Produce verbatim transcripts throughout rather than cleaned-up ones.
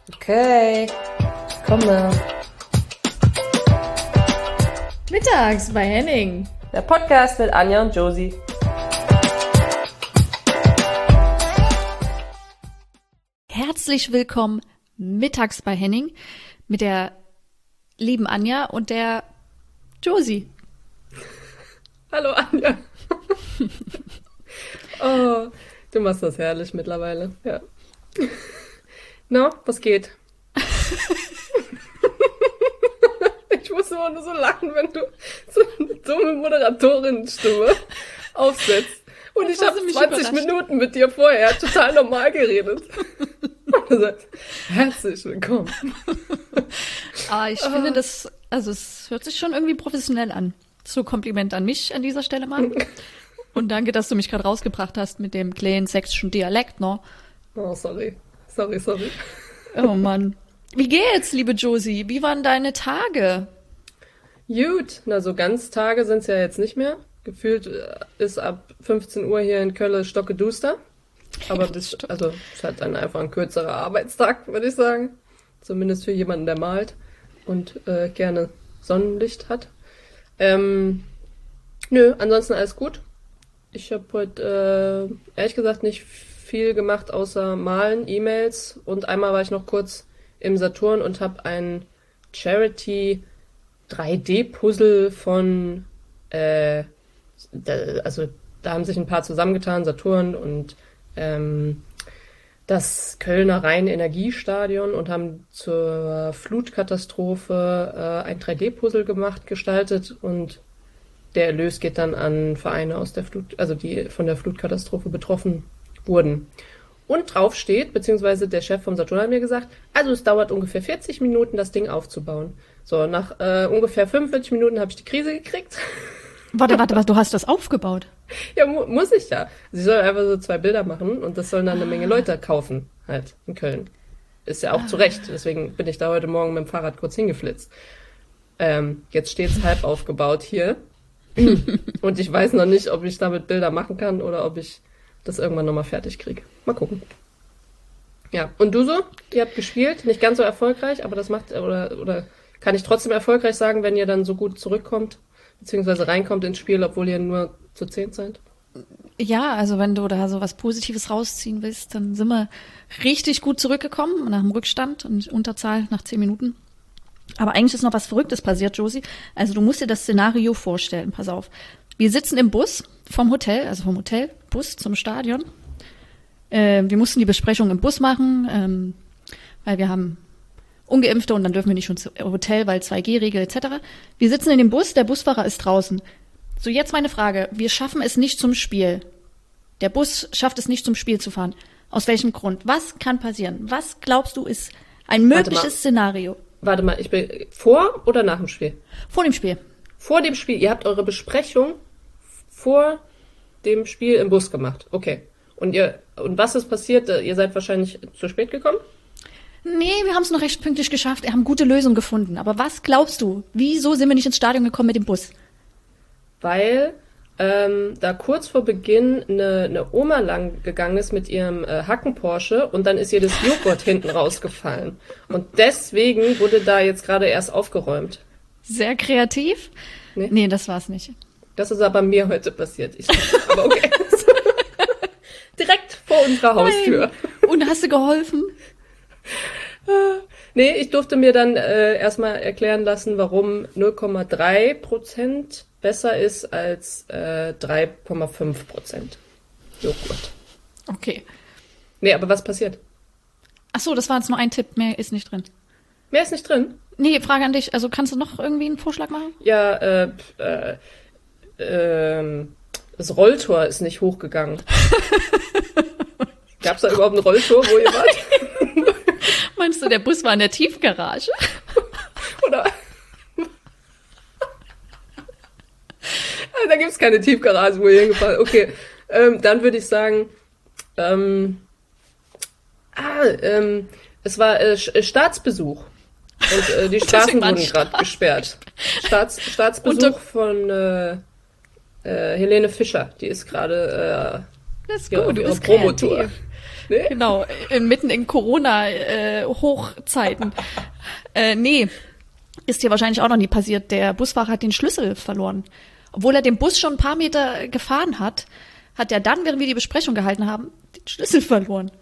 Okay, komme. Mittags bei Henning. Der Podcast mit Anja und Josie. Herzlich willkommen mittags bei Henning mit der lieben Anja und der Josie. Hallo Anja. Oh, du machst das herrlich mittlerweile. Ja. Na, was geht? Ich muss immer nur so lachen, wenn du so eine dumme Moderatorin-Stimme aufsetzt. Und ich habe zwanzig Minuten mit dir vorher total normal geredet. Und du sagst, herzlich willkommen. Aber ich oh. finde das, also es hört sich schon irgendwie professionell an. So Kompliment an mich an dieser Stelle mal. Und danke, dass du mich gerade rausgebracht hast mit dem kleinen sächsischen Dialekt, ne? Oh, sorry. Sorry, sorry. Oh Mann. Wie geht's, liebe Josie? Wie waren deine Tage? Gut. Na, so ganz Tage sind's ja jetzt nicht mehr. Gefühlt ist ab fünfzehn Uhr hier in Köln stockeduster. Aber das also, ist halt dann einfach ein kürzerer Arbeitstag, würde ich sagen. Zumindest für jemanden, der malt und äh, gerne Sonnenlicht hat. Ähm, nö, ansonsten alles gut. Ich habe heute, äh, ehrlich gesagt, nicht viel gemacht, außer malen, E-Mails. Und einmal war ich noch kurz im Saturn und habe ein Charity drei D Puzzle von, äh, da, also da haben sich ein paar zusammengetan, Saturn und ähm, das Kölner Rhein-Energiestadion und haben zur Flutkatastrophe äh, ein drei D Puzzle gemacht, gestaltet und der Erlös geht dann an Vereine aus der Flut, also die von der Flutkatastrophe betroffen wurden. Und drauf steht, beziehungsweise der Chef vom Saturn hat mir gesagt, also es dauert ungefähr vierzig Minuten, das Ding aufzubauen. So, nach äh, ungefähr fünfundvierzig Minuten habe ich die Krise gekriegt. Warte, warte, warte, du hast das aufgebaut? Ja, mu- muss ich ja. Sie sollen einfach so zwei Bilder machen und das sollen dann eine Menge Leute kaufen, halt, in Köln. Ist ja auch ah. zu Recht, deswegen bin ich da heute Morgen mit dem Fahrrad kurz hingeflitzt. Ähm, jetzt steht's halb aufgebaut hier. Und ich weiß noch nicht, ob ich damit Bilder machen kann oder ob ich das irgendwann nochmal fertig kriege. Mal gucken. Ja, und du so? Ihr habt gespielt, nicht ganz so erfolgreich, aber das macht, oder, oder kann ich trotzdem erfolgreich sagen, wenn ihr dann so gut zurückkommt, beziehungsweise reinkommt ins Spiel, obwohl ihr nur zu zehn seid? Ja, also wenn du da so was Positives rausziehen willst, dann sind wir richtig gut zurückgekommen nach dem Rückstand und Unterzahl nach zehn Minuten. Aber eigentlich ist noch was Verrücktes passiert, Josie. Also du musst dir das Szenario vorstellen, pass auf. Wir sitzen im Bus vom Hotel, also vom Hotel, Bus zum Stadion. Äh, wir mussten die Besprechung im Bus machen, ähm, weil wir haben Ungeimpfte und dann dürfen wir nicht schon zum Hotel, weil zwei G Regel et cetera. Wir sitzen in dem Bus, der Busfahrer ist draußen. So, jetzt meine Frage. Wir schaffen es nicht zum Spiel. Der Bus schafft es nicht zum Spiel zu fahren. Aus welchem Grund? Was kann passieren? Was glaubst du ist ein mögliches Szenario? Warte mal, ich bin vor oder nach dem Spiel? Vor dem Spiel. Vor dem Spiel. Ihr habt eure Besprechung vor dem Spiel im Bus gemacht. Okay. Und ihr und was ist passiert? Ihr seid wahrscheinlich zu spät gekommen? Nee, wir haben es noch recht pünktlich geschafft. Wir haben gute Lösungen gefunden. Aber was glaubst du? Wieso sind wir nicht ins Stadion gekommen mit dem Bus? Weil ähm, da kurz vor Beginn eine, eine Oma lang gegangen ist mit ihrem äh, Hacken-Porsche und dann ist ihr das Joghurt hinten rausgefallen. Und deswegen wurde da jetzt gerade erst aufgeräumt. Sehr kreativ? Nee, nee das war's nicht. Das ist aber mir heute passiert. Ich, aber okay. Direkt vor unserer Haustür. Nein. Und hast du geholfen? Nee, ich durfte mir dann äh, erstmal erklären lassen, warum null Komma drei Prozent besser ist als äh, drei Komma fünf Prozent Joghurt. Okay. Nee, aber was passiert? Ach so, das war jetzt nur ein Tipp, mehr ist nicht drin. Mehr ist nicht drin? Nee, Frage an dich. Also kannst du noch irgendwie einen Vorschlag machen? Ja, äh, äh, äh, das Rolltor ist nicht hochgegangen. Gab's da überhaupt ein Rolltor, wo ihr wart? Meinst du, der Bus war in der Tiefgarage? Oder? Da gibt's keine Tiefgarage, wo ihr hingefahren seid. Okay, ähm, dann würde ich sagen, ähm, ah, ähm, es war äh, Staatsbesuch. Und äh, die Straßen wurden gerade gesperrt. Staats, Staatsbesuch Unter- von äh, äh, Helene Fischer. Die ist gerade äh, das ist ja, gut, auf du ihrer bist Promotour. kreativ. Nee? Genau, mitten in Corona-Hochzeiten. Äh, äh, nee, ist dir wahrscheinlich auch noch nie passiert. Der Busfahrer hat den Schlüssel verloren. Obwohl er den Bus schon ein paar Meter gefahren hat, hat er dann, während wir die Besprechung gehalten haben, den Schlüssel verloren.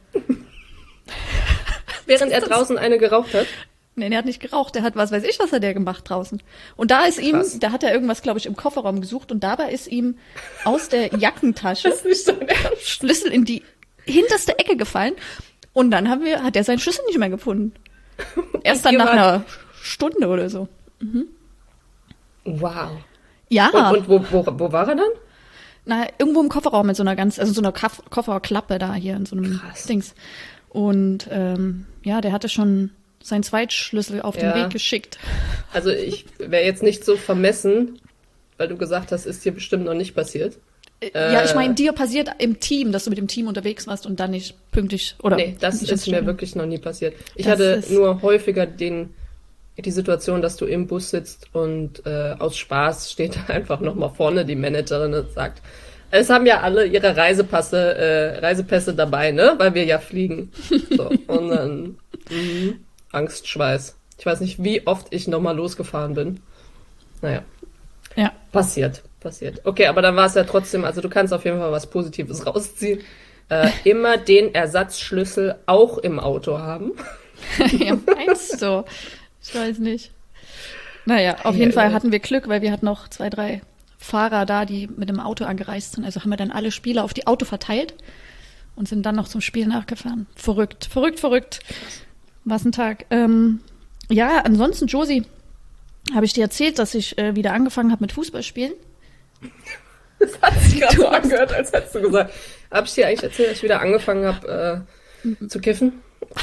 Während er draußen eine geraucht hat? Nee, er hat nicht geraucht. Der hat, was weiß ich, was hat der gemacht draußen. Und da ist ihm, Krass. da hat er irgendwas, glaube ich, im Kofferraum gesucht und dabei ist ihm aus der Jackentasche Schlüssel in die hinterste Ecke gefallen und dann haben wir, hat er seinen Schlüssel nicht mehr gefunden. Erst dann nach einer Stunde oder so. Mhm. Wow. Ja. Und, und wo, wo, wo war er dann? Na, irgendwo im Kofferraum mit so einer ganz, also so einer Kaff- Kofferklappe da hier in so einem Krass. Dings. Und ähm, ja, der hatte schon seinen Zweitschlüssel auf ja. den Weg geschickt. Also ich wäre jetzt nicht so vermessen, weil du gesagt hast, ist dir bestimmt noch nicht passiert. Ja, ich meine, dir passiert im Team, dass du mit dem Team unterwegs warst und dann nicht pünktlich oder. Nee, das ist mir wirklich noch nie passiert. Ich das hatte nur häufiger den die Situation, dass du im Bus sitzt und äh, aus Spaß steht einfach nochmal vorne die Managerin und sagt, es haben ja alle ihre Reisepasse, äh, Reisepässe dabei, ne? Weil wir ja fliegen. So, und dann mh, Angstschweiß. Ich weiß nicht, wie oft ich nochmal losgefahren bin. Naja. Ja. Passiert, passiert. Okay, aber dann war es ja trotzdem, also du kannst auf jeden Fall was Positives rausziehen. Äh, immer den Ersatzschlüssel auch im Auto haben. Ja, meinst du? Ich weiß nicht. Naja, auf jeden Fall hatten wir Glück, weil wir hatten noch zwei, drei Fahrer da, die mit dem Auto angereist sind. Also haben wir dann alle Spieler auf die Auto verteilt und sind dann noch zum Spiel nachgefahren. Verrückt, verrückt, verrückt. Was ein Tag. Ähm, ja, ansonsten, Josie, habe ich dir erzählt, dass ich äh, wieder angefangen habe mit Fußballspielen? Das hat sich gerade so angehört, als hättest du gesagt. Habe ich dir eigentlich erzählt, dass ich wieder angefangen habe äh, zu kiffen?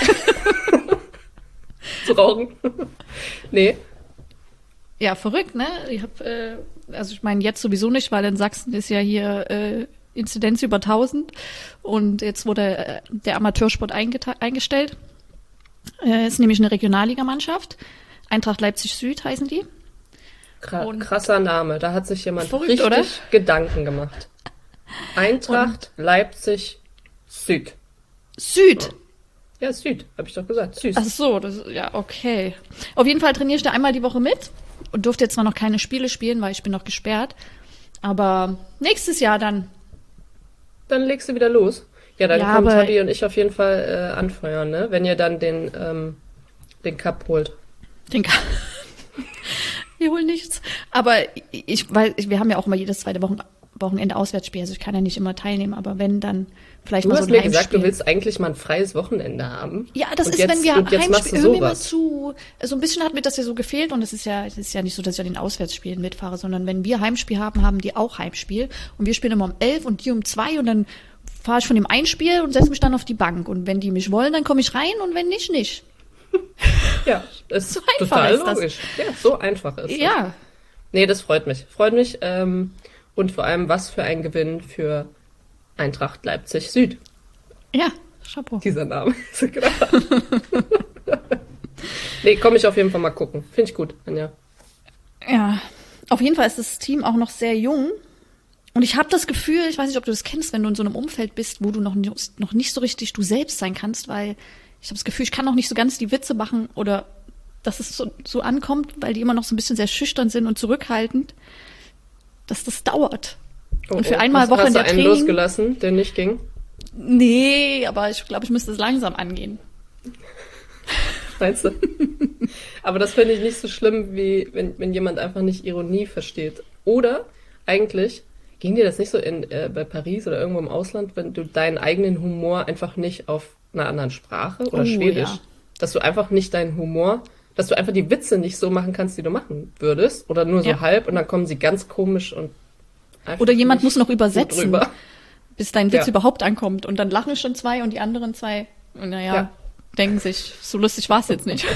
Zu rauchen? Nee. Ja, verrückt, ne? Ich hab, äh, also ich meine jetzt sowieso nicht, weil in Sachsen ist ja hier äh, Inzidenz über tausend und jetzt wurde äh, der Amateursport eingeta- eingestellt. Äh, ist nämlich eine Regionalligamannschaft. Eintracht Leipzig Süd heißen die. Kr- krasser Name, da hat sich jemand verrückt, richtig oder? Gedanken gemacht. Eintracht und Leipzig Süd. Süd? Ja, Süd, habe ich doch gesagt. Süß. Ach so, das, ja, okay. Auf jeden Fall trainiere ich da einmal die Woche mit und durfte jetzt zwar noch keine Spiele spielen, weil ich bin noch gesperrt. Aber nächstes Jahr dann. Dann legst du wieder los. Ja, dann ja, kommen aber, Tabi und ich auf jeden Fall äh, anfeuern, ne? Wenn ihr dann den, ähm, den Cup holt. Den Cup. Wir holen nichts. Aber ich, weil wir haben ja auch immer jedes zweite Wochen, Wochenende Auswärtsspiel, also ich kann ja nicht immer teilnehmen, aber wenn, dann vielleicht du mal so ein Heimspiel. Du hast mir Heimspiel. gesagt, du willst eigentlich mal ein freies Wochenende haben. Ja, das und ist, jetzt, wenn wir und jetzt Heimspiel, hör mir mal sowas. zu. So ein bisschen hat mir das ja so gefehlt und es ist ja, es ist ja nicht so, dass ich an den Auswärtsspielen mitfahre, sondern wenn wir Heimspiel haben, haben die auch Heimspiel und wir spielen immer um elf und die um zwei und dann fahre ich von dem einen Spiel und setze mich dann auf die Bank und wenn die mich wollen, dann komme ich rein und wenn nicht, nicht. Ja, ist so einfach total ist das. logisch. Ja, so einfach ist Ja. das. Nee, das freut mich. Freut mich. Ähm, und vor allem, was für ein Gewinn für Eintracht Leipzig Süd. Ja, Chapeau. Dieser Name. So klar. Nee, komme ich auf jeden Fall mal gucken. Finde ich gut, Anja. Ja, auf jeden Fall ist das Team auch noch sehr jung. Und ich habe das Gefühl, ich weiß nicht, ob du das kennst, wenn du in so einem Umfeld bist, wo du noch, noch nicht so richtig du selbst sein kannst, weil ich habe das Gefühl, ich kann noch nicht so ganz die Witze machen oder dass es so, so ankommt, weil die immer noch so ein bisschen sehr schüchtern sind und zurückhaltend, dass das dauert. Oh, und für oh. einmal hast, Woche hast in der du einen Training... losgelassen, der nicht ging? Nee, aber ich glaube, ich müsste es langsam angehen. Meinst du? Aber das finde ich nicht so schlimm, wie wenn, wenn jemand einfach nicht Ironie versteht. Oder eigentlich, ging dir das nicht so in, äh, bei Paris oder irgendwo im Ausland, wenn du deinen eigenen Humor einfach nicht auf einer anderen Sprache oder Oh, Schwedisch, ja. dass du einfach nicht deinen Humor, dass du einfach die Witze nicht so machen kannst, die du machen würdest, oder nur so Ja. halb und dann kommen sie ganz komisch und einfach Oder jemand nicht muss noch gut übersetzen, drüber. bis dein Witz Ja. überhaupt ankommt. Und dann lachen schon zwei und die anderen zwei, naja, Ja. denken sich, so lustig war es jetzt nicht.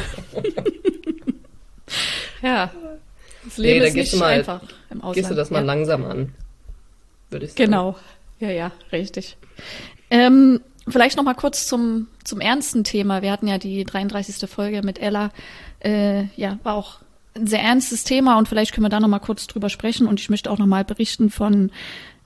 Ja, das Leben Nee, da ist gehst nicht du mal- einfach im Ausland. Gehst du das mal ja. langsam an, würde ich sagen. Genau, ja, ja, richtig. Ähm, vielleicht noch mal kurz zum, zum ernsten Thema. Wir hatten ja die dreiunddreißigste Folge mit Ella. Äh, ja, war auch ein sehr ernstes Thema und vielleicht können wir da noch mal kurz drüber sprechen. Und ich möchte auch noch mal berichten von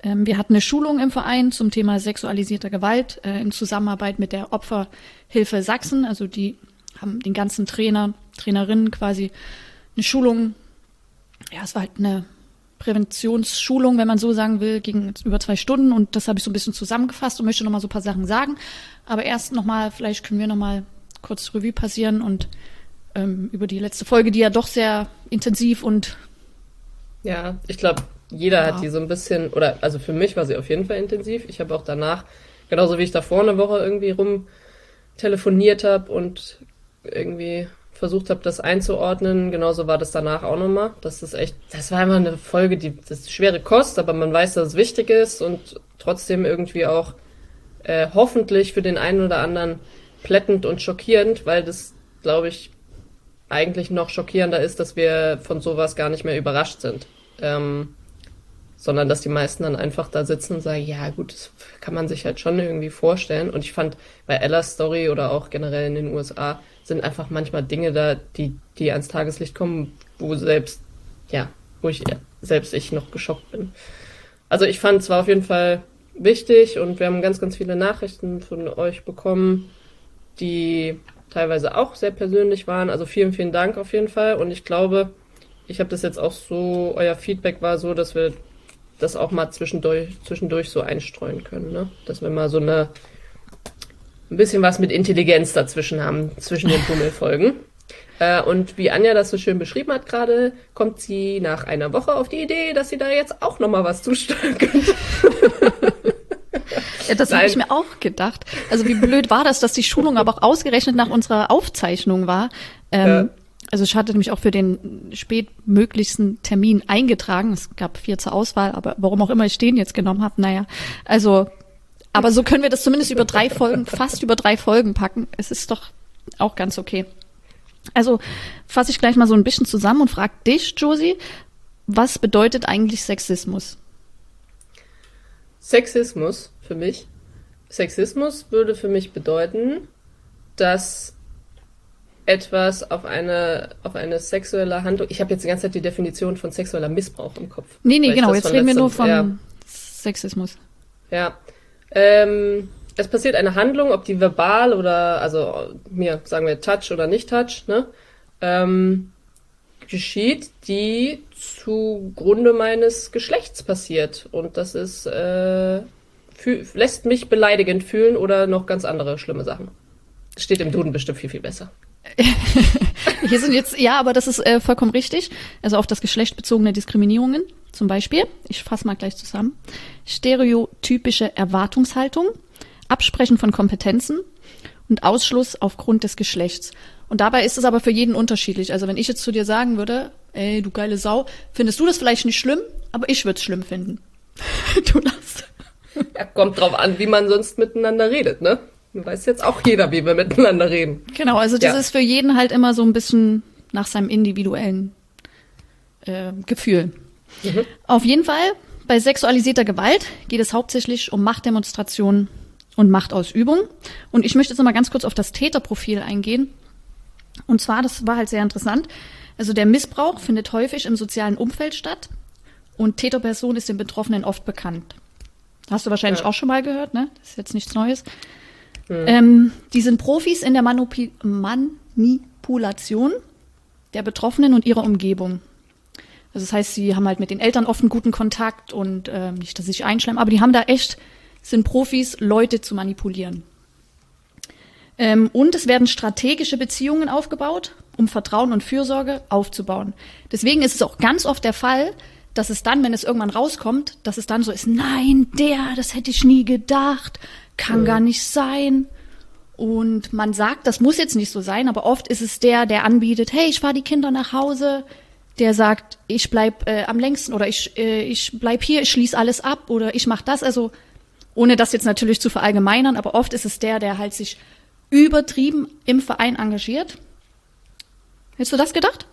Ähm, wir hatten eine Schulung im Verein zum Thema sexualisierter Gewalt äh, in Zusammenarbeit mit der Opferhilfe Sachsen. Also die haben den ganzen Trainer, Trainerinnen quasi eine Schulung, ja, es war halt eine Präventionsschulung, wenn man so sagen will, ging über zwei Stunden und das habe ich so ein bisschen zusammengefasst und möchte nochmal so ein paar Sachen sagen. Aber erst nochmal, vielleicht können wir nochmal kurz Revue passieren und ähm, über die letzte Folge, die ja doch sehr intensiv und ja, ich glaube, jeder ja. hat die so ein bisschen, oder also für mich war sie auf jeden Fall intensiv. Ich habe auch danach, genauso wie ich davor eine Woche irgendwie rum telefoniert habe und irgendwie versucht habe, das einzuordnen, genauso war das danach auch nochmal. Das ist echt, das war immer eine Folge, die, das ist schwere Kost, aber man weiß, dass es wichtig ist und trotzdem irgendwie auch äh, hoffentlich für den einen oder anderen plättend und schockierend, weil das, glaube ich, eigentlich noch schockierender ist, dass wir von sowas gar nicht mehr überrascht sind. Ähm, sondern dass die meisten dann einfach da sitzen und sagen, ja gut, das kann man sich halt schon irgendwie vorstellen. Und ich fand, bei Ellas Story oder auch generell in den U S A sind einfach manchmal Dinge da, die, die ans Tageslicht kommen, wo selbst, ja, wo ich selbst ich noch geschockt bin. Also ich fand es war auf jeden Fall wichtig und wir haben ganz, ganz viele Nachrichten von euch bekommen, die teilweise auch sehr persönlich waren. Also vielen, vielen Dank auf jeden Fall. Und ich glaube, ich habe das jetzt auch so, euer Feedback war so, dass wir das auch mal zwischendurch, zwischendurch so einstreuen können, ne? Dass wir mal so eine ein bisschen was mit Intelligenz dazwischen haben, zwischen den Bummelfolgen. Äh, und wie Anja das so schön beschrieben hat gerade, kommt sie nach einer Woche auf die Idee, dass sie da jetzt auch nochmal was zusteuern könnte. Ja, das habe ich mir auch gedacht. Also wie blöd war das, dass die Schulung aber auch ausgerechnet nach unserer Aufzeichnung war. Ähm, ja. Also ich hatte nämlich auch für den spätmöglichsten Termin eingetragen. Es gab vier zur Auswahl, aber warum auch immer ich den jetzt genommen habe, naja. Also, aber so können wir das zumindest über drei Folgen, fast über drei Folgen packen. Es ist doch auch ganz okay. Also fasse ich gleich mal so ein bisschen zusammen und frage dich, Josie, was bedeutet eigentlich Sexismus? Sexismus für mich. Sexismus würde für mich bedeuten, dass etwas auf eine auf eine sexuelle Handlung. Ich habe jetzt die ganze Zeit die Definition von sexueller Missbrauch im Kopf. Nee, nee, genau. Jetzt reden wir nur von ja. Sexismus. Ja. Ähm, es passiert eine Handlung, ob die verbal oder, also mir sagen wir Touch oder nicht Touch, ne, ähm, geschieht, die zugrunde meines Geschlechts passiert. Und das ist, äh, fü- lässt mich beleidigend fühlen oder noch ganz andere schlimme Sachen. Steht im Duden bestimmt viel, viel besser. Hier sind jetzt, ja, aber das ist äh, vollkommen richtig. Also auf das Geschlecht bezogene Diskriminierungen zum Beispiel, ich fasse mal gleich zusammen, stereotypische Erwartungshaltung, Absprechen von Kompetenzen und Ausschluss aufgrund des Geschlechts. Und dabei ist es aber für jeden unterschiedlich. Also wenn ich jetzt zu dir sagen würde, ey, du geile Sau, findest du das vielleicht nicht schlimm, aber ich würde es schlimm finden. Du lachst. Ja, kommt drauf an, wie man sonst miteinander redet, ne? Weiß jetzt auch jeder, wie wir miteinander reden. Genau, also das ja. ist für jeden halt immer so ein bisschen nach seinem individuellen äh, Gefühl. Mhm. Auf jeden Fall, bei sexualisierter Gewalt geht es hauptsächlich um Machtdemonstrationen und Machtausübung. Und ich möchte jetzt noch mal ganz kurz auf das Täterprofil eingehen. Und zwar, das war halt sehr interessant, also der Missbrauch findet häufig im sozialen Umfeld statt und Täterperson ist den Betroffenen oft bekannt. Hast du wahrscheinlich ja. auch schon mal gehört, ne? Das ist jetzt nichts Neues. Mhm. Ähm, die sind Profis in der Manupi- Manipulation der Betroffenen und ihrer Umgebung. Also das heißt, sie haben halt mit den Eltern oft einen guten Kontakt und äh, nicht, dass sie sich einschleimen, aber die haben da echt, sind Profis, Leute zu manipulieren. Ähm, und es werden strategische Beziehungen aufgebaut, um Vertrauen und Fürsorge aufzubauen. Deswegen ist es auch ganz oft der Fall, dass es dann, wenn es irgendwann rauskommt, dass es dann so ist, nein, der, das hätte ich nie gedacht, kann mhm. gar nicht sein. Und man sagt, das muss jetzt nicht so sein, aber oft ist es der, der anbietet, hey, ich fahre die Kinder nach Hause, der sagt, ich bleib äh, am längsten oder ich, äh, ich bleib hier, ich schließe alles ab oder ich mache das. Also ohne das jetzt natürlich zu verallgemeinern, aber oft ist es der, der halt sich übertrieben im Verein engagiert. Hättest du das gedacht?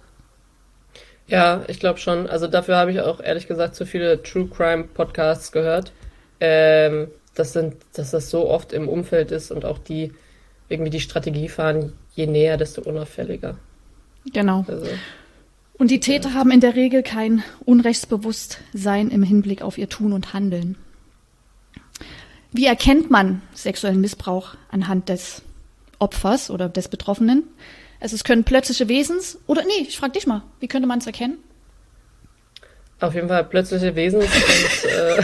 Ja, ich glaube schon. Also dafür habe ich auch ehrlich gesagt zu viele True Crime Podcasts gehört. Ähm, das sind, dass das so oft im Umfeld ist und auch die irgendwie die Strategie fahren, je näher, desto unauffälliger. Genau. Also. Und die Täter ja. haben in der Regel kein Unrechtsbewusstsein im Hinblick auf ihr Tun und Handeln. Wie erkennt man sexuellen Missbrauch anhand des Opfers oder des Betroffenen? Also es können plötzliche Wesens... Oder nee, ich frage dich mal, wie könnte man es erkennen? Auf jeden Fall plötzliche Wesens und... Äh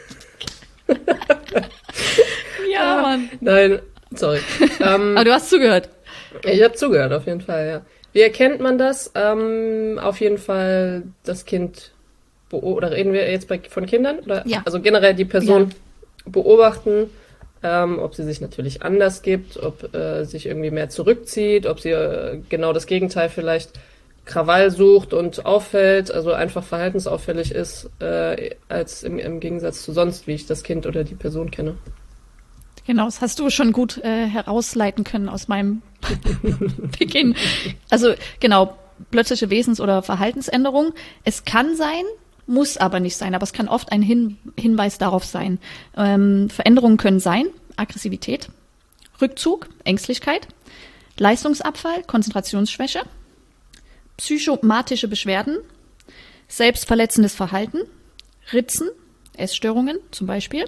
ja, Mann. Nein, sorry. Ähm, Aber du hast zugehört. Ich habe zugehört, auf jeden Fall, ja. Wie erkennt man das? Ähm, auf jeden Fall das Kind... Beo- oder reden wir jetzt bei, von Kindern? Oder? Ja. Also generell die Person Ja. beobachten, ähm, ob sie sich natürlich anders gibt, ob äh, sich irgendwie mehr zurückzieht, ob sie äh, genau das Gegenteil vielleicht Krawall sucht und auffällt, also einfach verhaltensauffällig ist, äh, als im, im Gegensatz zu sonst, wie ich das Kind oder die Person kenne. Genau, das hast du schon gut äh, herausleiten können aus meinem Beginn. Also genau, plötzliche Wesens- oder Verhaltensänderung. Es kann sein, muss aber nicht sein, aber es kann oft ein Hin- Hinweis darauf sein. Ähm, Veränderungen können sein, Aggressivität, Rückzug, Ängstlichkeit, Leistungsabfall, Konzentrationsschwäche, psychomatische Beschwerden, selbstverletzendes Verhalten, Ritzen, Essstörungen zum Beispiel.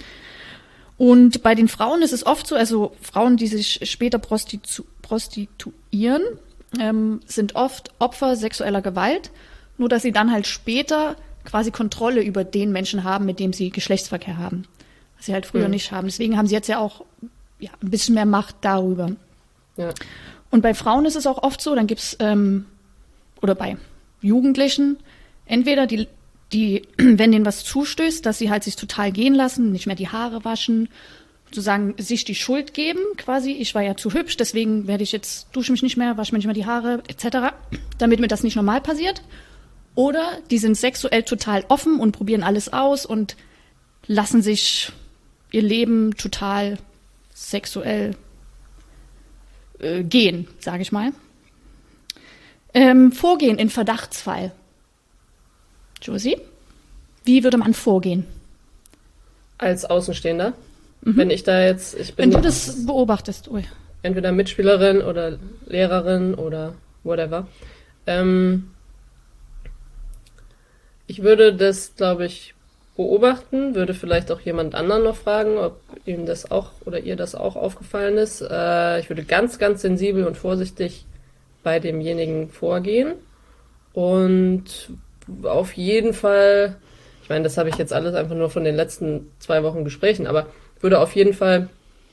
Und bei den Frauen ist es oft so, also Frauen, die sich später prostitu- prostituieren, ähm, sind oft Opfer sexueller Gewalt, nur dass sie dann halt später quasi Kontrolle über den Menschen haben, mit dem sie Geschlechtsverkehr haben. Was sie halt früher mhm. nicht haben. Deswegen haben sie jetzt ja auch ja, ein bisschen mehr Macht darüber. Ja. Und bei Frauen ist es auch oft so, dann gibt's ähm, oder bei Jugendlichen, entweder die, die, wenn denen was zustößt, dass sie halt sich total gehen lassen, nicht mehr die Haare waschen, sozusagen sich die Schuld geben, quasi, ich war ja zu hübsch, deswegen werde ich jetzt, dusche mich nicht mehr, wasche mir nicht mehr die Haare, et cetera, damit mir das nicht normal passiert. Oder die sind sexuell total offen und probieren alles aus und lassen sich ihr Leben total sexuell äh, gehen, sage ich mal. Ähm, vorgehen in Verdachtsfall. Josie, wie würde man vorgehen? Als Außenstehender? Mhm. Wenn ich da jetzt... Ich bin Wenn du das beobachtest. Ui. Entweder Mitspielerin oder Lehrerin oder whatever. Ähm, ich würde das, glaube ich, beobachten, würde vielleicht auch jemand anderen noch fragen, ob ihm das auch oder ihr das auch aufgefallen ist. Äh, ich würde ganz, ganz sensibel und vorsichtig bei demjenigen vorgehen und auf jeden Fall, ich meine, das habe ich jetzt alles einfach nur von den letzten zwei Wochen Gesprächen, aber würde auf jeden Fall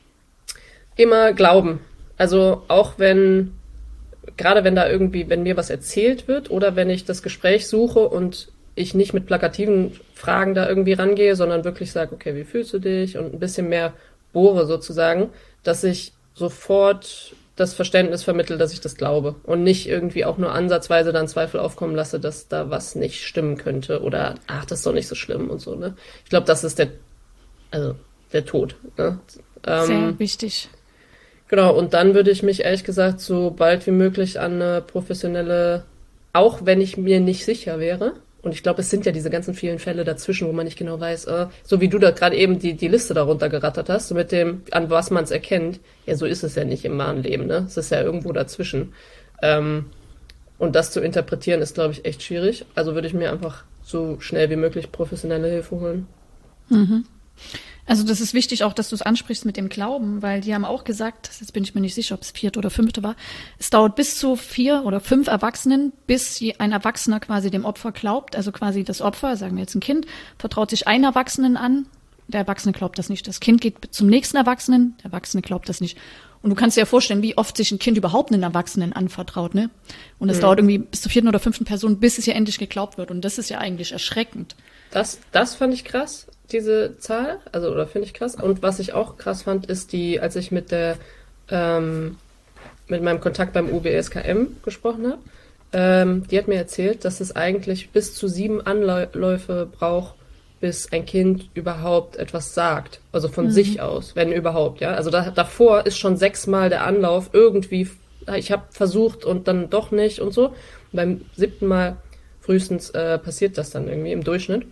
immer glauben. Also auch wenn, gerade wenn da irgendwie, wenn mir was erzählt wird oder wenn ich das Gespräch suche und ich nicht mit plakativen Fragen da irgendwie rangehe, sondern wirklich sage, okay, wie fühlst du dich? Und ein bisschen mehr bohre sozusagen, dass ich sofort das Verständnis vermittle, dass ich das glaube und nicht irgendwie auch nur ansatzweise dann Zweifel aufkommen lasse, dass da was nicht stimmen könnte oder ach, das ist doch nicht so schlimm und so, ne? Ich glaube, das ist der, also der Tod, ne? Sehr ähm, wichtig. Genau, und dann würde ich mich ehrlich gesagt so bald wie möglich an eine professionelle, auch wenn ich mir nicht sicher wäre, und ich glaube, es sind ja diese ganzen vielen Fälle dazwischen, wo man nicht genau weiß, äh, so wie du da gerade eben die, die Liste darunter gerattert hast, so mit dem, an was man es erkennt, ja, so ist es ja nicht im wahren Leben, ne? Es ist ja irgendwo dazwischen. Ähm, und das zu interpretieren, ist, glaube ich, echt schwierig. Also würde ich mir einfach so schnell wie möglich professionelle Hilfe holen. Mhm. Also das ist wichtig auch, dass du es ansprichst mit dem Glauben, weil die haben auch gesagt, jetzt bin ich mir nicht sicher, ob es vierte oder fünfte war, es dauert bis zu vier oder fünf Erwachsenen, bis ein Erwachsener quasi dem Opfer glaubt, also quasi das Opfer, sagen wir jetzt ein Kind, vertraut sich einem Erwachsenen an, der Erwachsene glaubt das nicht. Das Kind geht zum nächsten Erwachsenen, der Erwachsene glaubt das nicht. Und du kannst dir ja vorstellen, wie oft sich ein Kind überhaupt einen Erwachsenen anvertraut, ne? Und es mhm. dauert irgendwie bis zur vierten oder fünften Person, bis es ja endlich geglaubt wird. Und das ist ja eigentlich erschreckend. Das, das fand ich krass, diese Zahl, also oder finde ich krass. Und was ich auch krass fand, ist die, als ich mit der ähm, mit meinem Kontakt beim U B S K M gesprochen habe, ähm, die hat mir erzählt, dass es eigentlich bis zu sieben Anläufe braucht, bis ein Kind überhaupt etwas sagt, also von mhm. sich aus, wenn überhaupt, ja. Also da, davor ist schon sechsmal der Anlauf irgendwie, ich habe versucht und dann doch nicht und so. Und beim siebten Mal frühestens äh, passiert das dann irgendwie im Durchschnitt.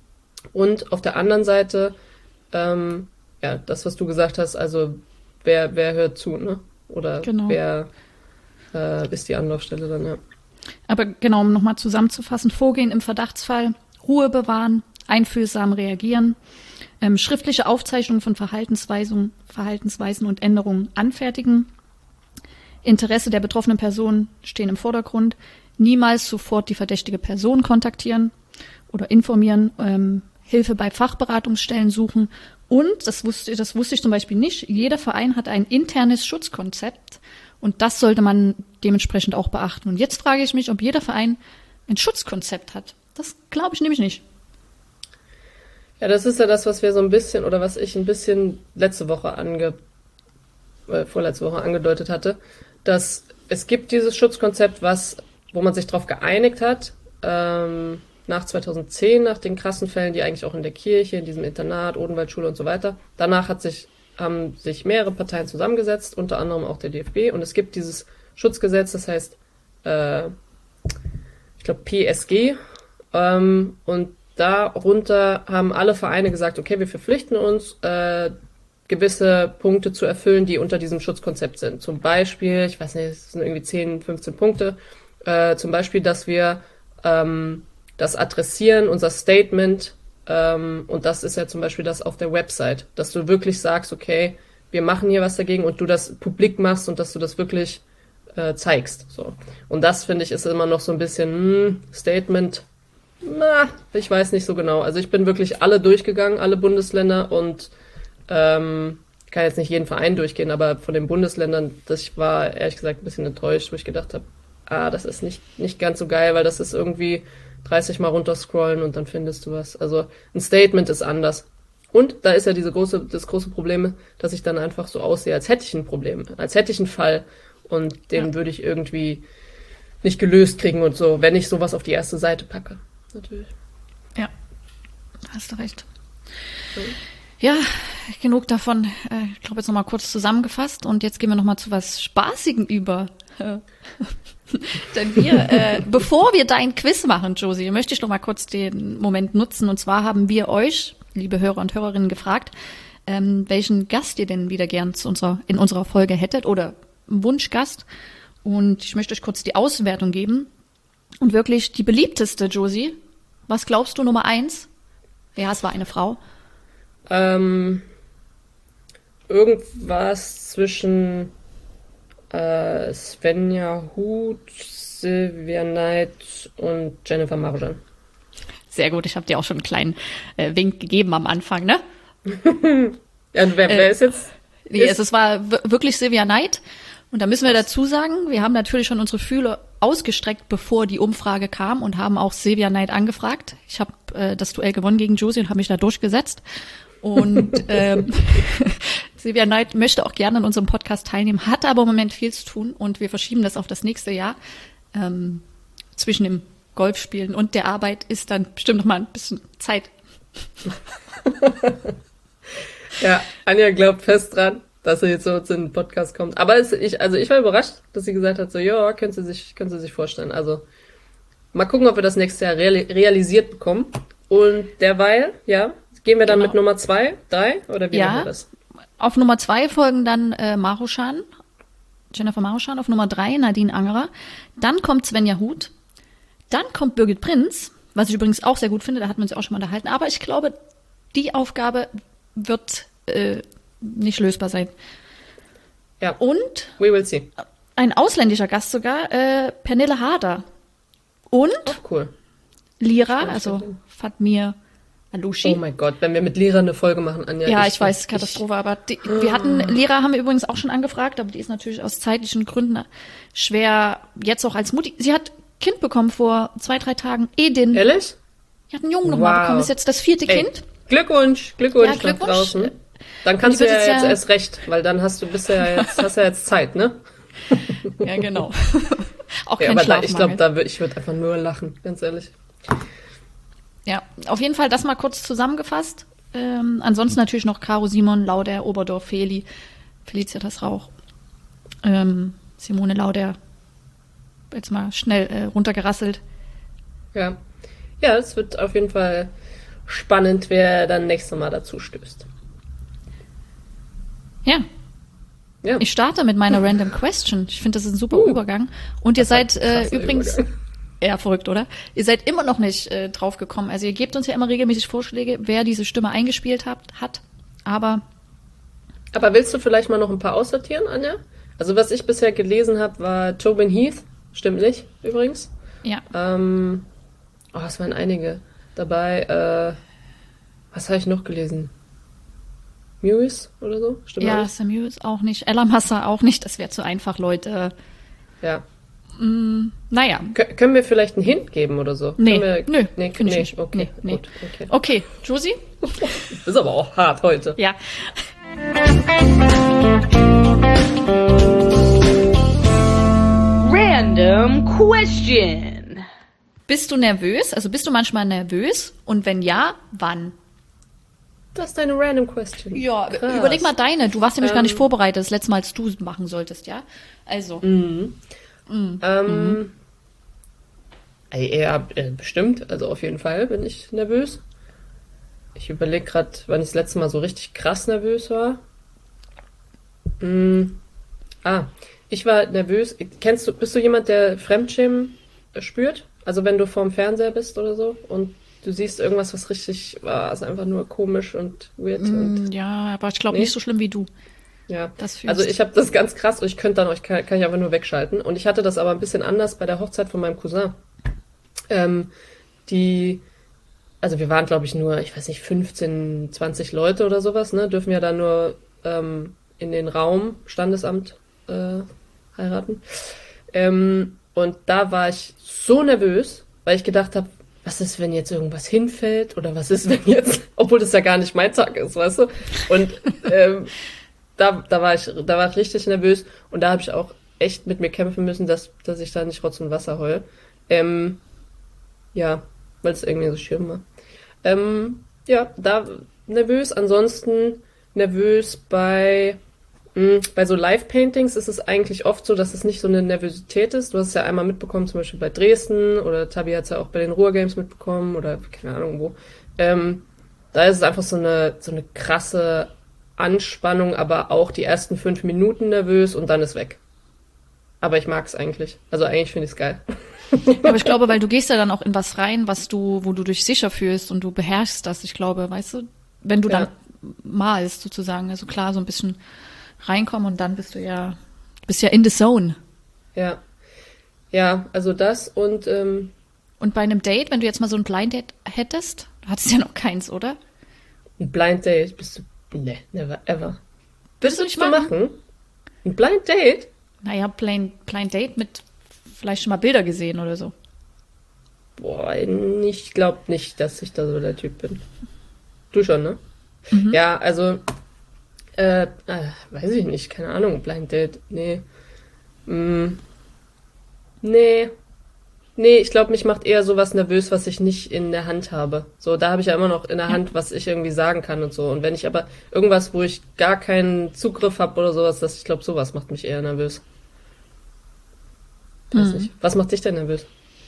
Und auf der anderen Seite, ähm, ja, das, was du gesagt hast, also wer, wer hört zu, ne? Oder genau. wer äh, ist die Anlaufstelle dann, ja. Aber genau, um nochmal zusammenzufassen, Vorgehen im Verdachtsfall, Ruhe bewahren, einfühlsam reagieren, ähm, schriftliche Aufzeichnung von Verhaltensweisen, Verhaltensweisen und Änderungen anfertigen, Interesse der betroffenen Person stehen im Vordergrund, niemals sofort die verdächtige Person kontaktieren oder informieren, ähm, Hilfe bei Fachberatungsstellen suchen und, das wusste, das wusste ich zum Beispiel nicht, jeder Verein hat ein internes Schutzkonzept und das sollte man dementsprechend auch beachten. Und jetzt frage ich mich, ob jeder Verein ein Schutzkonzept hat. Das glaube ich nämlich nicht. Ja, das ist ja das, was wir so ein bisschen, oder was ich ein bisschen letzte Woche ange, äh, vorletzte Woche angedeutet hatte, dass es gibt dieses Schutzkonzept, was, wo man sich darauf geeinigt hat, ähm, nach zweitausendzehn, nach den krassen Fällen, die eigentlich auch in der Kirche, in diesem Internat, Odenwaldschule und so weiter. Danach hat sich, haben sich mehrere Parteien zusammengesetzt, unter anderem auch der D F B. Und es gibt dieses Schutzgesetz, das heißt, äh, ich glaube P S G. Ähm, und darunter haben alle Vereine gesagt, okay, wir verpflichten uns, äh, gewisse Punkte zu erfüllen, die unter diesem Schutzkonzept sind. Zum Beispiel, ich weiß nicht, es sind irgendwie zehn, fünfzehn Punkte, äh, zum Beispiel, dass wir ähm, das adressieren, unser Statement, ähm, und das ist ja zum Beispiel das auf der Website, dass du wirklich sagst, okay, wir machen hier was dagegen und du das publik machst und dass du das wirklich äh, zeigst. So. Und das, finde ich, ist immer noch so ein bisschen hm, Statement, na, ich weiß nicht so genau. Also ich bin wirklich alle durchgegangen, alle Bundesländer und ähm, kann jetzt nicht jeden Verein durchgehen, aber von den Bundesländern, das ich war ehrlich gesagt ein bisschen enttäuscht, wo ich gedacht habe, ah, das ist nicht, nicht ganz so geil, weil das ist irgendwie dreißig Mal runterscrollen und dann findest du was. Also ein Statement ist anders. Und da ist ja diese große, das große Problem, dass ich dann einfach so aussehe, als hätte ich ein Problem, als hätte ich einen Fall und den ja. würde ich irgendwie nicht gelöst kriegen und so, wenn ich sowas auf die erste Seite packe. Natürlich. Ja, hast du recht. Mhm. Ja, genug davon. Ich glaube, jetzt nochmal kurz zusammengefasst und jetzt gehen wir nochmal zu was Spaßigem über. Denn wir, äh, bevor wir dein Quiz machen, Josie, möchte ich noch mal kurz den Moment nutzen. Und zwar haben wir euch, liebe Hörer und Hörerinnen, gefragt, ähm, welchen Gast ihr denn wieder gern zu unserer, in unserer Folge hättet oder einen Wunschgast. Und ich möchte euch kurz die Auswertung geben. Und wirklich die beliebteste, Josie. Was glaubst du, Nummer eins? Ja, es war eine Frau. Ähm, irgendwas zwischen äh, Svenja Huth, Silvia Knight und Jennifer Marjan. Sehr gut, ich habe dir auch schon einen kleinen äh, Wink gegeben am Anfang, ne? Ja, und wer, wer äh, ist jetzt? Nee, ist? Es war w- wirklich Silvia Knight. Und da müssen wir dazu sagen, wir haben natürlich schon unsere Fühler ausgestreckt, bevor die Umfrage kam und haben auch Silvia Knight angefragt. Ich habe äh, das Duell gewonnen gegen Josie und habe mich da durchgesetzt. Und ähm, Silvia Knight möchte auch gerne an unserem Podcast teilnehmen, hat aber im Moment viel zu tun und wir verschieben das auf das nächste Jahr. Ähm, zwischen dem Golfspielen und der Arbeit ist dann bestimmt noch mal ein bisschen Zeit. Ja, Anja glaubt fest dran, dass sie jetzt so zu einem Podcast kommt. Aber es, ich, also ich war überrascht, dass sie gesagt hat, so, ja, können Sie sich, können Sie sich vorstellen. Also mal gucken, ob wir das nächste Jahr reali- realisiert bekommen. Und derweil, ja, gehen wir dann genau. mit Nummer zwei, drei oder wie ja, machen wir das? Auf Nummer zwei folgen dann äh, Maruschan, Jennifer Maruschan, auf Nummer drei Nadine Angerer. Dann kommt Svenja Huth. Dann kommt Birgit Prinz, was ich übrigens auch sehr gut finde, da hat man sich auch schon mal unterhalten. Aber ich glaube, die Aufgabe wird äh, nicht lösbar sein. Ja. Und we will see. Ein ausländischer Gast sogar, äh, Pernille Harder. Und auch cool. Lira, also Fatmir Alouchi. Oh mein Gott, wenn wir mit Lira eine Folge machen, Anja. Ja, ich, ich weiß, Katastrophe, ich, aber die, wir hatten, Lira haben wir übrigens auch schon angefragt, aber die ist natürlich aus zeitlichen Gründen schwer, jetzt auch als Mutti. Sie hat Kind bekommen vor zwei, drei Tagen. Edin. Ehrlich? Die hat einen Jungen nochmal wow. bekommen, ist jetzt das vierte Ey, Kind. Glückwunsch, Glückwunsch, ja, Glückwunsch nach draußen. Dann kannst du ja jetzt, ja erst recht, weil dann hast du bist ja jetzt, hast ja jetzt Zeit, ne? Ja, genau. Auch ja, kein aber Schlafmangel. Da, ich glaube, da würd, ich würde einfach nur lachen, ganz ehrlich. Ja, auf jeden Fall das mal kurz zusammengefasst. Ähm, ansonsten natürlich noch Caro Simon, Lauder, Oberdorf, Feli, Felicitas Rauch, ähm, Simone Lauder. Jetzt mal schnell äh, runtergerasselt. Ja. Ja, es wird auf jeden Fall spannend, wer dann nächstes Mal dazu stößt. Ja. Ja. Ich starte mit meiner Random Question. Ich finde, das ist ein super Uh, Übergang. Und ihr seid äh, krasser übrigens, Übergang. ja, verrückt, oder? Ihr seid immer noch nicht äh, drauf gekommen. Also ihr gebt uns ja immer regelmäßig Vorschläge, wer diese Stimme eingespielt hat. hat. Aber Aber willst du vielleicht mal noch ein paar aussortieren, Anja? Also was ich bisher gelesen habe, war Tobin Heath. Stimmt nicht, übrigens. ja, Ähm, oh, es waren einige dabei. Äh, was habe ich noch gelesen? Mewis oder so? Stimmt ja, auch nicht? Sam Hughes auch nicht, Ella Massa auch nicht. Das wäre zu einfach, Leute. Ja. Naja, Kö- können wir vielleicht einen Hint geben oder so? nee, Können wir, nö, nee, finde ich nee, nicht. okay, Nee, nee. gut, okay. Okay, Josie? Das ist aber auch hart heute. Ja. Random question. Bist du nervös? Also bist du manchmal nervös? Und wenn ja, wann? Das ist deine Random Question. Ja, Krass. überleg mal deine. Du warst nämlich gar nicht Ähm. vorbereitet, das letzte Mal, als du es machen solltest, ja? Also, Ähm, ey, ja, äh, bestimmt. Also auf jeden Fall bin ich nervös. Ich überlege gerade, wann ich das letzte Mal so richtig krass nervös war. Mm, ah, ich war nervös. Kennst du, bist du jemand, der Fremdschämen spürt? Also wenn du vorm Fernseher bist oder so und du siehst irgendwas, was richtig war, ist einfach nur komisch und weird und mm, ja, aber ich glaube Nee. nicht so schlimm wie du. ja. Das fühlst Also ich habe das ganz krass und ich könnte dann euch kann, kann ich einfach nur wegschalten. Und ich hatte das aber ein bisschen anders bei der Hochzeit von meinem Cousin. Ähm, die, also wir waren glaube ich nur, ich weiß nicht, fünfzehn, zwanzig Leute oder sowas, ne? Dürfen ja dann nur ähm, in den Raum Standesamt äh, heiraten. Ähm, und da war ich so nervös, weil ich gedacht habe, was ist, wenn jetzt irgendwas hinfällt oder was ist, wenn jetzt, obwohl das ja gar nicht mein Tag ist, weißt du? Und ähm, da, da war ich, da war ich richtig nervös und da habe ich auch echt mit mir kämpfen müssen, dass, dass ich da nicht Rotz und Wasser heul. Ähm, ja, weil es irgendwie so schlimm war. Ähm, ja, da nervös. Ansonsten nervös bei, mh, bei so Live-Paintings ist es eigentlich oft so, dass es nicht so eine Nervosität ist. Du hast es ja einmal mitbekommen, zum Beispiel bei Dresden oder Tabi hat es ja auch bei den Ruhr-Games mitbekommen oder keine Ahnung wo. Ähm, da ist es einfach so eine, so eine krasse Anspannung, aber auch die ersten fünf Minuten nervös und dann ist weg. Aber ich mag es eigentlich. Also eigentlich finde ich es geil. Aber ich glaube, weil du gehst ja dann auch in was rein, was du, wo du dich sicher fühlst und du beherrschst das. Ich glaube, weißt du, wenn du Ja. dann malst sozusagen, also klar, so ein bisschen reinkommen und dann bist du ja, bist ja in the zone. Ja. Ja, also das und ähm, Und bei einem Date, wenn du jetzt mal so ein Blind Date hättest, du hattest ja noch keins, oder? ein Blind Date bist du. Ne, never ever. Würdest du Würdest nicht du machen? machen? Ein Blind Date? Naja, Blind, Blind Date mit vielleicht schon mal Bilder gesehen oder so. Boah, ich glaube nicht, dass ich da so der Typ bin. Du schon, ne? Mhm. Ja, also, äh, äh, weiß ich nicht, keine Ahnung, Blind Date, nee. Mm, nee. Nee, ich glaube, mich macht eher sowas nervös, was ich nicht in der Hand habe. So, da habe ich ja immer noch in der Ja. Hand, was ich irgendwie sagen kann und so. Und wenn ich aber irgendwas, wo ich gar keinen Zugriff habe oder sowas, das, ich glaube, sowas macht mich eher nervös. Weiß Mhm. nicht. Was macht dich denn nervös?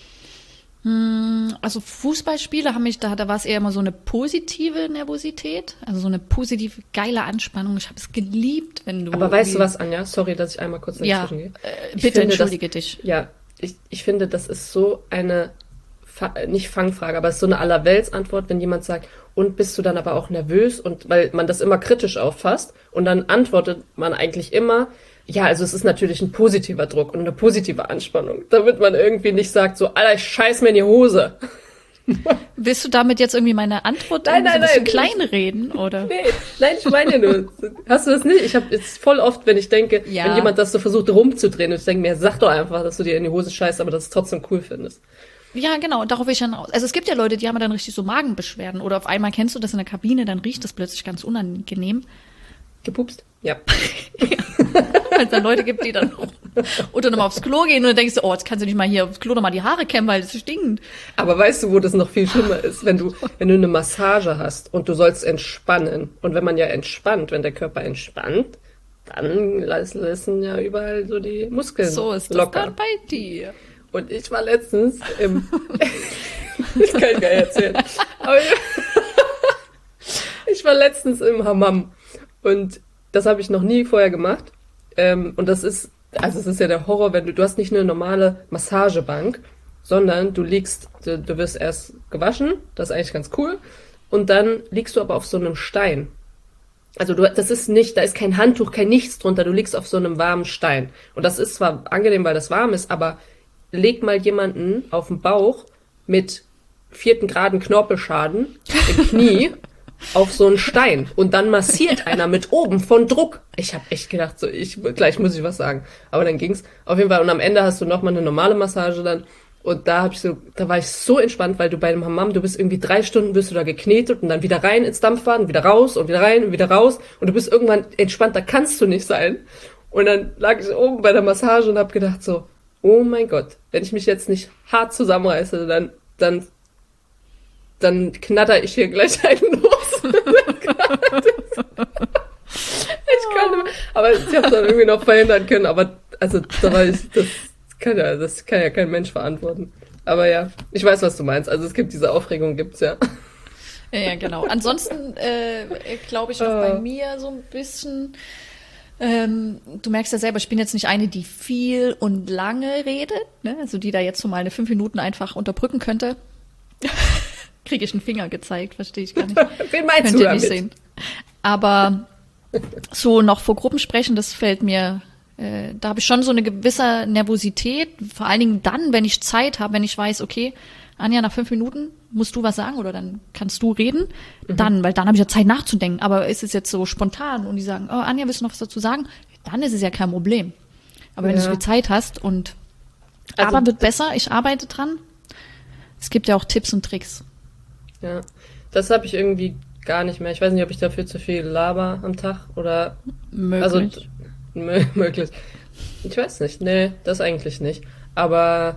Also Fußballspiele haben mich, da, da war es eher immer so eine positive Nervosität, also so eine positive, geile Anspannung. Ich habe es geliebt, wenn du. Aber weißt du irgendwie- was, Anja? Sorry, dass ich einmal kurz Ja, dazwischen gehe. äh, Ich bitte finde, entschuldige das, dich. Ja, ich, ich finde, das ist so eine, Fa nicht Fangfrage, aber es ist so eine Allerweltsantwort, wenn jemand sagt, und bist du dann aber auch nervös? Und weil man das immer kritisch auffasst und dann antwortet man eigentlich immer, ja, also es ist natürlich ein positiver Druck und eine positive Anspannung, damit man irgendwie nicht sagt, so, Alter, ich scheiß mir in die Hose. Willst du damit jetzt irgendwie meine Antwort Nein, irgendwie so ein nein, bisschen nein. kleinreden, oder? Nee, nein, ich meine nur, hast du das nicht? Ich habe jetzt voll oft, wenn ich denke, Ja. wenn jemand das so versucht rumzudrehen und ich denke mir, sag doch einfach, dass du dir in die Hose scheißt, aber dass du es trotzdem cool findest. Ja, genau, und darauf will ich dann raus. Also es gibt ja Leute, die haben dann richtig so Magenbeschwerden oder auf einmal kennst du das in der Kabine, dann riecht das plötzlich ganz unangenehm. Gepupst? Ja. Weil es dann Leute gibt, die dann oder nochmal aufs Klo gehen und dann denkst du, oh, jetzt kannst du nicht mal hier aufs Klo nochmal die Haare kämmen, weil es stinkt. Aber weißt du, wo das noch viel schlimmer ist? Wenn du, wenn du eine Massage hast und du sollst entspannen. Und wenn man ja entspannt, wenn der Körper entspannt, dann lassen ja überall so die Muskeln So ist das locker. dann bei dir. Und ich war letztens im... das kann ich gar nicht erzählen. Aber ich, ich war letztens im Hammam. Und das habe ich noch nie vorher gemacht. Ähm, und das ist, also es ist ja der Horror, wenn du, du hast nicht eine normale Massagebank, sondern du liegst, du, du wirst erst gewaschen, das ist eigentlich ganz cool, und dann liegst du aber auf so einem Stein. Also du, das ist nicht, da ist kein Handtuch, kein nichts drunter, du liegst auf so einem warmen Stein. Und das ist zwar angenehm, weil das warm ist, aber leg mal jemanden auf den Bauch mit vierten Graden Knorpelschaden im Knie auf so einen Stein und dann massiert einer mit oben von Druck. Ich habe echt gedacht, so ich gleich muss ich was sagen. Aber dann ging's auf jeden Fall und am Ende hast du noch mal eine normale Massage dann. Und da hab ich so, da war ich so entspannt, weil du bei dem Hammam, du bist irgendwie drei Stunden bist du da geknetet und dann wieder rein ins Dampfbad und wieder raus und wieder rein und wieder raus und du bist irgendwann entspannt, da kannst du nicht sein. Und dann lag ich oben bei der Massage und hab gedacht so, oh mein Gott, wenn ich mich jetzt nicht hart zusammenreiße, dann, dann, dann knatter ich hier gleich einen los. Ich kann, aber ich habe dann irgendwie noch verhindern können, aber also da war ich, das kann ja, das kann ja kein Mensch verantworten. Aber ja, ich weiß, was du meinst. Also es gibt diese Aufregung, gibt's ja. Ja, ja, genau. Ansonsten äh, glaube ich noch Oh. bei mir so ein bisschen. Ähm, du merkst ja selber, ich bin jetzt nicht eine, die viel und lange redet, ne? Also die da jetzt so mal eine fünf Minuten einfach unterbrücken könnte. Kriege ich einen Finger gezeigt, verstehe ich gar nicht. Wen meinst Könnt du ihr damit? nicht sehen. Aber so noch vor Gruppen sprechen, das fällt mir, äh, da habe ich schon so eine gewisse Nervosität, vor allen Dingen dann, wenn ich Zeit habe, wenn ich weiß, okay, Anja, nach fünf Minuten musst du was sagen oder dann kannst du reden, Mhm. dann, weil dann habe ich ja Zeit nachzudenken. Aber ist es jetzt so spontan und die sagen, oh, Anja, willst du noch was dazu sagen? Dann ist es ja kein Problem. Aber wenn Ja. du so viel Zeit hast und Also aber wird besser, ich arbeite dran. Es gibt ja auch Tipps und Tricks. Ja, das habe ich irgendwie gar nicht mehr. Ich weiß nicht, ob ich dafür zu viel laber am Tag oder Möglich. also m- möglich. Ich weiß nicht. Nee, das eigentlich nicht. Aber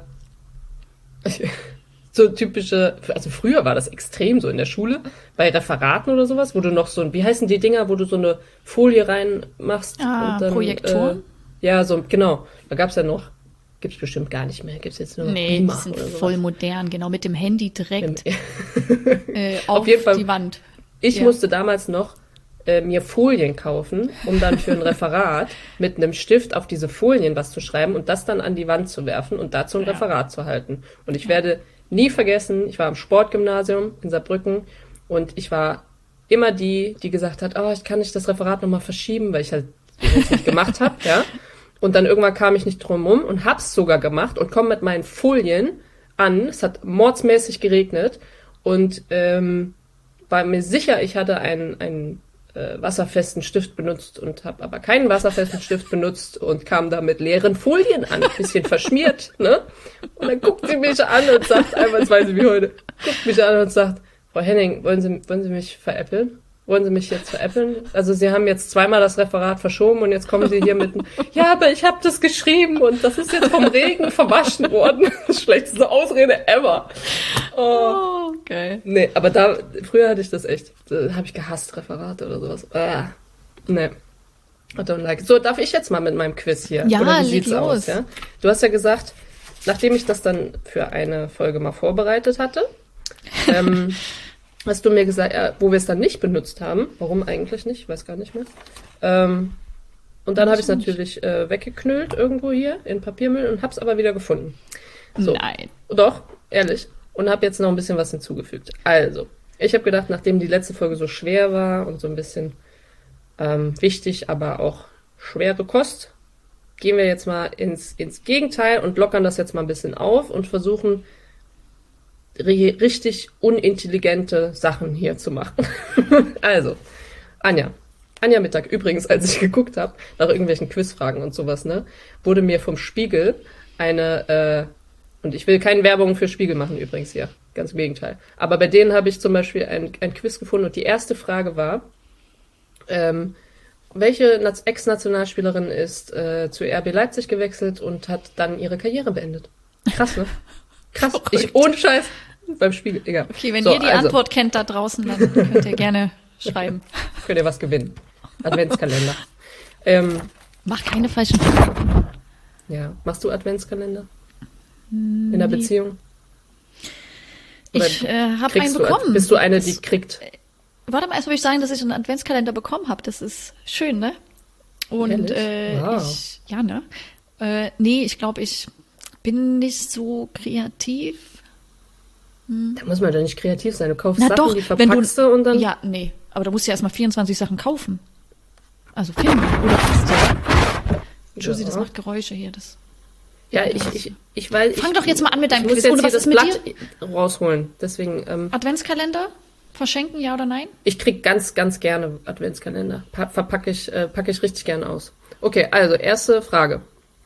so typische, also früher war das extrem so in der Schule, bei Referaten oder sowas, wo du noch so ein, wie heißen die Dinger, wo du so eine Folie reinmachst Ah, und dann Projektoren? Äh, ja, so genau. Da gab's ja noch, gibt's bestimmt gar nicht mehr. Gibt's jetzt nur noch Nee, die Beamer sind oder sowas. voll modern, genau, mit dem Handy direkt Im- äh, auf, Auf jeden Fall. die Wand. Ich Ja. musste damals noch äh, mir Folien kaufen, um dann für ein Referat mit einem Stift auf diese Folien was zu schreiben und das dann an die Wand zu werfen und dazu ein Ja. Referat zu halten. Und ich werde nie vergessen, ich war am Sportgymnasium in Saarbrücken und ich war immer die, die gesagt hat, oh, ich kann nicht das Referat nochmal verschieben, weil ich halt das nicht gemacht habe, ja. Und dann irgendwann kam ich nicht drum rum und hab's sogar gemacht und komme mit meinen Folien an. Es hat mordsmäßig geregnet und ähm, war mir sicher, ich hatte einen, einen äh, wasserfesten Stift benutzt und habe aber keinen wasserfesten Stift benutzt und kam da mit leeren Folien an, bisschen verschmiert, ne? Und dann guckt sie mich an und sagt, einwandweise wie heute, guckt mich an und sagt, Frau Henning, wollen Sie, wollen Sie mich veräppeln? Wollen Sie mich jetzt veräppeln? Also Sie haben jetzt zweimal das Referat verschoben und jetzt kommen Sie hier mit, einem, ja, aber ich habe das geschrieben und das ist jetzt vom Regen verwaschen worden. Das schlechteste Ausrede ever. Oh. Oh, geil. Nee, aber da, früher hatte ich das echt. Da habe ich gehasst, Referate oder sowas. Ah, nee. I don't like it. So, darf ich jetzt mal mit meinem Quiz hier? Ja, oder wie leg sieht's los. aus, ja? Du hast ja gesagt, nachdem ich das dann für eine Folge mal vorbereitet hatte, ähm, hast du mir gesagt, ja, wo wir es dann nicht benutzt haben. Warum eigentlich nicht? Ich weiß gar nicht mehr. Ähm, und dann habe ich es natürlich äh, weggeknüllt irgendwo hier in Papiermüll und hab's aber wieder gefunden. So. Nein. Doch, ehrlich. Und habe jetzt noch ein bisschen was hinzugefügt. Also, ich habe gedacht, nachdem die letzte Folge so schwer war und so ein bisschen ähm, wichtig, aber auch schwere Kost, gehen wir jetzt mal ins, ins Gegenteil und lockern das jetzt mal ein bisschen auf und versuchen, ri- richtig unintelligente Sachen hier zu machen. Also, Anja. Anja Mittag, übrigens, als ich geguckt habe, nach irgendwelchen Quizfragen und sowas, ne, wurde mir vom Spiegel eine, äh, und ich will keine Werbung für Spiegel machen übrigens hier, ganz im Gegenteil. Aber bei denen habe ich zum Beispiel ein, ein Quiz gefunden und die erste Frage war, ähm, welche Naz- Ex-Nationalspielerin ist äh, zu R B Leipzig gewechselt und hat dann ihre Karriere beendet? Krass, ne? Krass. Ich, ohne Scheiß, beim Spiegel, egal. Okay, wenn So, ihr die also, Antwort kennt da draußen, dann könnt ihr gerne schreiben. könnt ihr was gewinnen. Adventskalender. ähm, Mach keine falschen Fragen. ja, machst du Adventskalender? In der Beziehung? Oder Ich äh, habe einen kriegst du, bekommen. bist du eine, die Das- kriegt? Warte mal, erst will ich sagen, dass ich einen Adventskalender bekommen habe. Das ist schön, ne? Und Ehrlich? äh, Wow. ich, ja, ne? Äh, nee, ich glaube, ich bin nicht so kreativ. Da muss man doch nicht kreativ sein. Du kaufst Na Sachen, doch, die wenn du, verpackst du und dann... ja, nee, aber du musst ja erstmal vierundzwanzig Sachen kaufen. Also finden oder basteln. Josie, Ja. das macht Geräusche hier. Das. Ja, ich, ich, ich weiß... Fang ich, doch jetzt mal an mit deinem ich muss Quiz. jetzt Und hier was das ist mit Blatt rausholen. Deswegen, ähm, Adventskalender? Verschenken, ja oder nein? ich krieg ganz, ganz gerne Adventskalender. Pa verpacke ich, äh, packe ich richtig gerne aus. Okay, also erste Frage.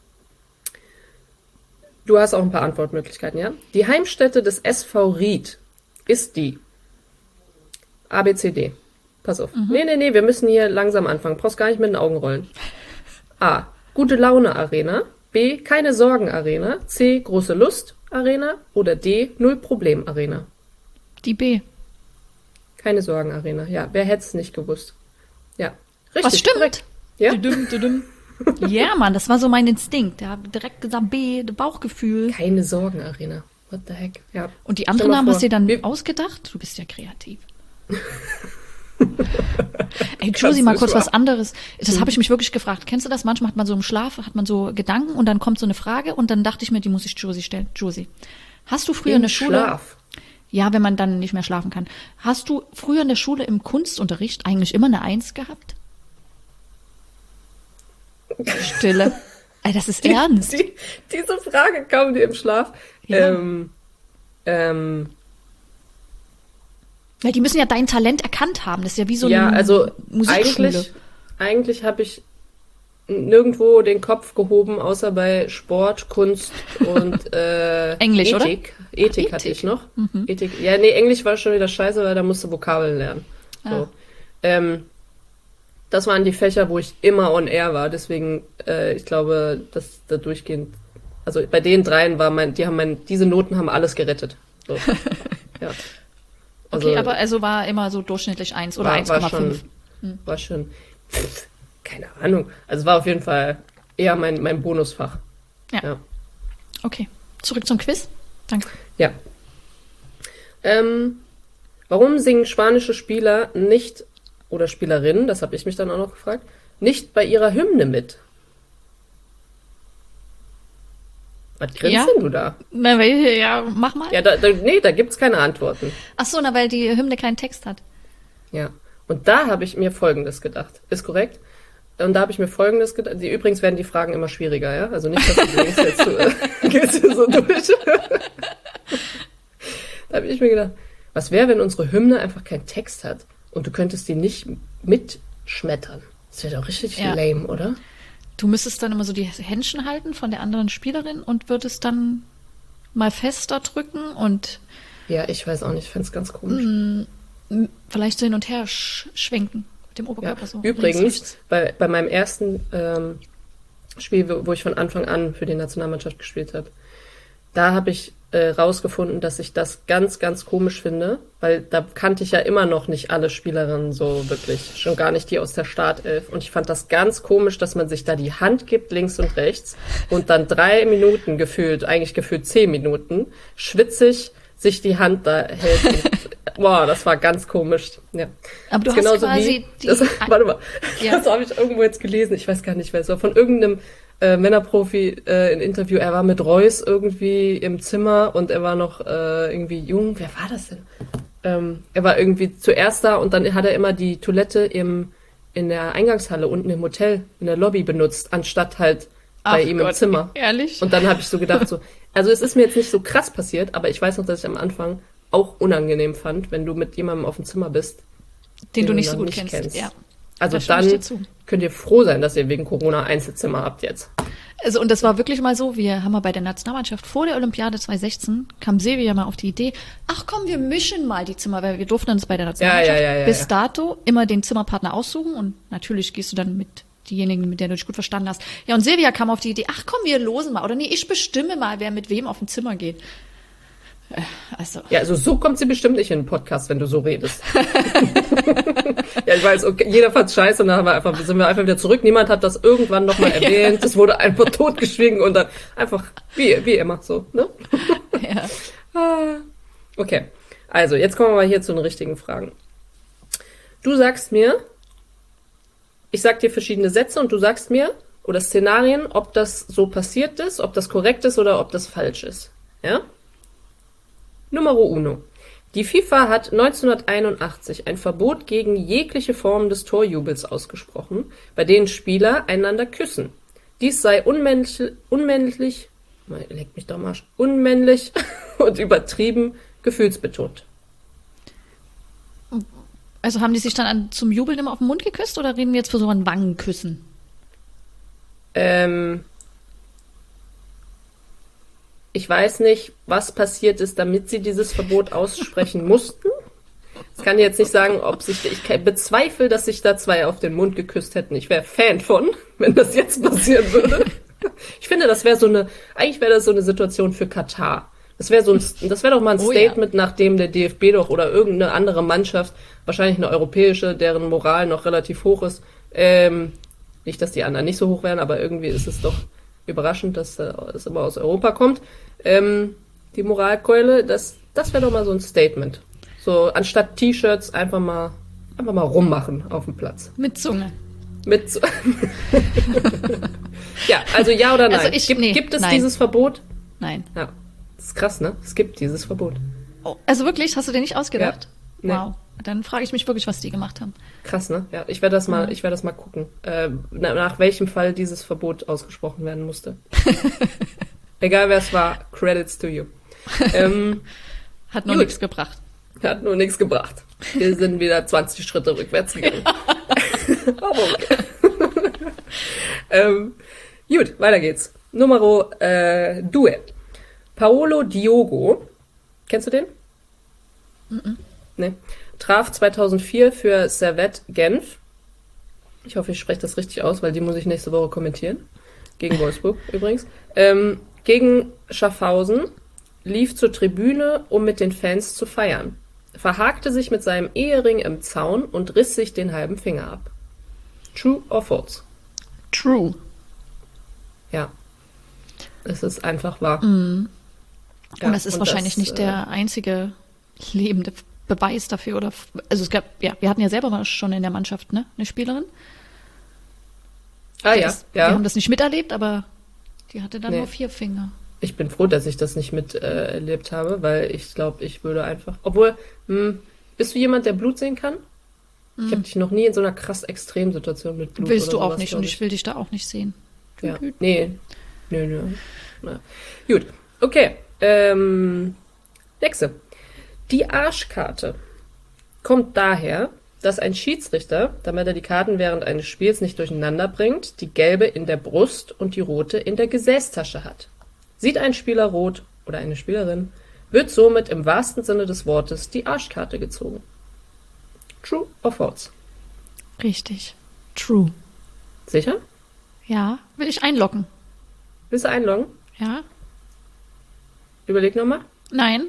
Du hast auch ein paar Antwortmöglichkeiten, ja? Die Heimstätte des S V Ried ist die A, B, C, D. Pass auf. Mhm. Nee, nee, nee, wir müssen hier langsam anfangen. Brauchst gar nicht mit den Augen rollen. A. Gute Laune Arena. B. Keine Sorgen Arena. C. Große Lust Arena. Oder D. Null Problem Arena. Die B. Keine Sorgen Arena. Ja, wer hätte es nicht gewusst? Ja, richtig. Was stimmt? Korrekt. Ja, Düdüm, düdüm. Ja, Mann, das war so mein Instinkt. Der hat direkt gesagt B, Bauchgefühl. keine Sorgen Arena. What the heck? Ja. Und die Stell anderen mal Namen vor, hast du dir dann wir- ausgedacht? Du bist ja kreativ. Ey, Josie, mal du kurz es was wahr? anderes. Das habe ich mich wirklich gefragt. Kennst du das? Manchmal hat man so im Schlaf, hat man so Gedanken und dann kommt so eine Frage und dann dachte ich mir, die muss ich Josie stellen. Josie, hast du früher in Im der Schule... Schlaf. Ja, wenn man dann nicht mehr schlafen kann. Hast du früher in der Schule im Kunstunterricht eigentlich immer eine Eins gehabt? Stille. Ey, das ist ernst. Die, diese Frage kam dir im Schlaf. Ja. Ähm, ähm, Weil die müssen ja dein Talent erkannt haben. Das ist ja wie so ja, eine also Musikschule. eigentlich, eigentlich habe ich nirgendwo den Kopf gehoben, außer bei Sport, Kunst und äh, Englisch, oder? Ethik. Ethik Ach, hatte Ethik. ich noch. Ethik. Ja, nee, Englisch war schon wieder scheiße, weil da musste Vokabeln lernen. So. Ah. Ähm, das waren die Fächer, wo ich immer on air war. Deswegen, äh, ich glaube, dass da durchgehend, also bei den dreien war mein, die haben mein, diese Noten haben alles gerettet. So. Ja. Okay, aber also war immer so durchschnittlich eins oder war, eins war Komma schon, fünf. war schon, pff, keine Ahnung. Also es war auf jeden Fall eher mein, mein Bonusfach. Ja. Ja. Okay, zurück zum Quiz. Danke. Ja. Ähm, warum singen spanische Spieler nicht, oder Spielerinnen, das habe ich mich dann auch noch gefragt, nicht bei ihrer Hymne mit? Was grinst Ja. denn du da? Na, welche, ja, mach mal. Ja, da, da, nee, da gibt's keine Antworten. Ach so, na, weil die Hymne keinen Text hat. Ja. Und da habe ich mir Folgendes gedacht. Ist korrekt? Und da habe ich mir Folgendes gedacht. Die, übrigens werden die Fragen immer schwieriger, ja? Also nicht, dass du denkst, jetzt so, äh, gehst du so durch. Da habe ich mir gedacht, was wäre, wenn unsere Hymne einfach keinen Text hat und du könntest die nicht mitschmettern? Das wäre doch richtig Ja. lame, oder? Du müsstest dann immer so die Händchen halten von der anderen Spielerin und würdest dann mal fester drücken und Ja, ich weiß auch nicht. Ich fände es ganz komisch. m, vielleicht so hin und her sch schwenken mit dem Ja. Oberkörper so. links, Übrigens, rechts. bei, bei meinem ersten ähm, Spiel, wo, wo ich von Anfang an für die Nationalmannschaft gespielt habe, da habe ich äh, rausgefunden, dass ich das ganz, ganz komisch finde, weil da kannte ich ja immer noch nicht alle Spielerinnen so wirklich, schon gar nicht die aus der Startelf. Und ich fand das ganz komisch, dass man sich da die Hand gibt, links und rechts, und dann drei Minuten gefühlt, eigentlich gefühlt zehn Minuten, schwitzig sich die Hand da hält. Und, boah, das war ganz komisch. Ja. Aber du Das ist hast genauso quasi wie, die... das, warte mal, Ja. das habe ich irgendwo jetzt gelesen, ich weiß gar nicht, wer es war, von irgendeinem äh, Männerprofi äh, in Interview, er war mit Reus irgendwie im Zimmer und er war noch äh, irgendwie jung, wer war das denn? Ähm, er war irgendwie zuerst da und dann hat er immer die Toilette im, in der Eingangshalle unten im Hotel, in der Lobby benutzt, anstatt halt bei Ach ihm im Gott, Zimmer. Ehrlich? Und dann habe ich so gedacht, so, also es ist mir jetzt nicht so krass passiert, aber ich weiß noch, dass ich am Anfang auch unangenehm fand, wenn du mit jemandem auf dem Zimmer bist, den du den nicht du so noch gut nicht kennst. kennst. Ja. Also Da stimme ich dann dir zu. könnt ihr froh sein, dass ihr wegen Corona Einzelzimmer habt jetzt. Also, und das war wirklich mal so, wir haben mal bei der Nationalmannschaft vor der Olympiade zwanzig sechzehn, kam Silvia mal auf die Idee, ach komm, wir mischen mal die Zimmer, weil wir durften uns bei der Nationalmannschaft Ja, ja, ja, ja, bis ja. dato immer den Zimmerpartner aussuchen und natürlich gehst du dann mit diejenigen, mit denen du dich gut verstanden hast. Ja, und Silvia kam auf die Idee, ach komm, wir losen mal, oder nee, ich bestimme mal, wer mit wem auf dem Zimmer geht. Äh, Also, Ja, also so kommt sie bestimmt nicht in den Podcast, wenn du so redest. Ja, ich weiß, okay, jeder fand's scheiße und dann haben wir einfach, sind wir einfach wieder zurück. Niemand hat das irgendwann nochmal erwähnt. Das wurde einfach totgeschwiegen und dann einfach wie, wie immer so, ne? ja. Ah. Okay, also jetzt kommen wir mal hier zu den richtigen Fragen. Du sagst mir, ich sag dir verschiedene Sätze und du sagst mir, oder Szenarien, ob das so passiert ist, ob das korrekt ist oder ob das falsch ist. Ja? Numero uno. Die FIFA hat neunzehnhunderteinundachtzig ein Verbot gegen jegliche Form des Torjubels ausgesprochen, bei denen Spieler einander küssen. Dies sei unmännlich, unmännlich, leck mich doch am Arsch, unmännlich und übertrieben gefühlsbetont. Also haben die sich dann an, zum Jubeln immer auf den Mund geküsst oder reden wir jetzt für so ein Wangenküssen? Ähm, ich weiß nicht, was passiert ist, damit sie dieses Verbot aussprechen mussten. Ich kann jetzt nicht sagen, ob sich, ich bezweifle, dass sich da zwei auf den Mund geküsst hätten. Ich wäre Fan von, wenn das jetzt passieren würde. Ich finde, das wäre so eine, eigentlich wäre das so eine Situation für Katar. Das wäre so ein, das wäre doch mal ein Oh, Statement, ja. Nachdem der D F B doch oder irgendeine andere Mannschaft, wahrscheinlich eine europäische, deren Moral noch relativ hoch ist, ähm, nicht, dass die anderen nicht so hoch wären, aber irgendwie ist es doch überraschend, dass äh, es immer aus Europa kommt. Ähm, die Moralkeule, das, das wäre doch mal so ein Statement. So, anstatt T-Shirts einfach mal, einfach mal rummachen auf dem Platz. Mit Zunge. Mit Zunge. Ja, also ja oder nein? Also ich, gibt, nee, gibt es nein. dieses Verbot? Nein. Ja. Das ist krass, ne? Es gibt dieses Verbot. Oh, also wirklich, hast du dir nicht ausgedacht? Ja. Nee. Wow. Dann frage ich mich wirklich, was die gemacht haben. Krass, ne? Ja, ich werde das mal, Mhm. ich werde das mal gucken, äh, na- nach welchem Fall dieses Verbot ausgesprochen werden musste. Egal wer es war, Credits to you. Ähm, Hat nur Gut. nichts gebracht. hat nur nichts gebracht. Wir sind wieder zwanzig Schritte rückwärts gegangen. Aber okay. ähm, gut, weiter geht's. Numero äh, due. Paolo Diogo, kennst du den? Mhm. Nee. Traf zweitausendvier für Servette Genf. Ich hoffe, ich spreche das richtig aus, weil die muss ich nächste Woche kommentieren. Gegen Wolfsburg übrigens. Ähm, gegen Schaffhausen, lief zur Tribüne, um mit den Fans zu feiern. Verhakte sich mit seinem Ehering im Zaun und riss sich den halben Finger ab. True or false? True. Ja. Es ist einfach wahr. Mhm. Ja, und das ist wahrscheinlich das, nicht äh, der einzige lebende Beweis dafür. Oder also es gab, ja, wir hatten ja selber mal schon in der Mannschaft, ne, eine Spielerin. Ah Die ja, das, ja. Wir haben das nicht miterlebt, aber die hatte dann Nee. nur vier Finger. Ich bin froh, dass ich das nicht miterlebt äh, erlebt habe, weil ich glaube, ich würde einfach. Obwohl, hm, bist du jemand, der Blut sehen kann? Ich habe dich noch nie in so einer krass extremen Situation mit Blut Willst oder du auch sowas, nicht glaub und ich will dich da auch nicht sehen. Ja. Nee. Nö, nö. Na. Gut. Okay. Ähm, nächste. Die Arschkarte kommt daher, dass ein Schiedsrichter, damit er die Karten während eines Spiels nicht durcheinander bringt, die gelbe in der Brust und die rote in der Gesäßtasche hat. Sieht ein Spieler rot oder eine Spielerin, wird somit im wahrsten Sinne des Wortes die Arschkarte gezogen. True or false? Richtig. True. Sicher? Ja, will ich einloggen. Willst du einloggen? Ja? Überleg nochmal. Nein.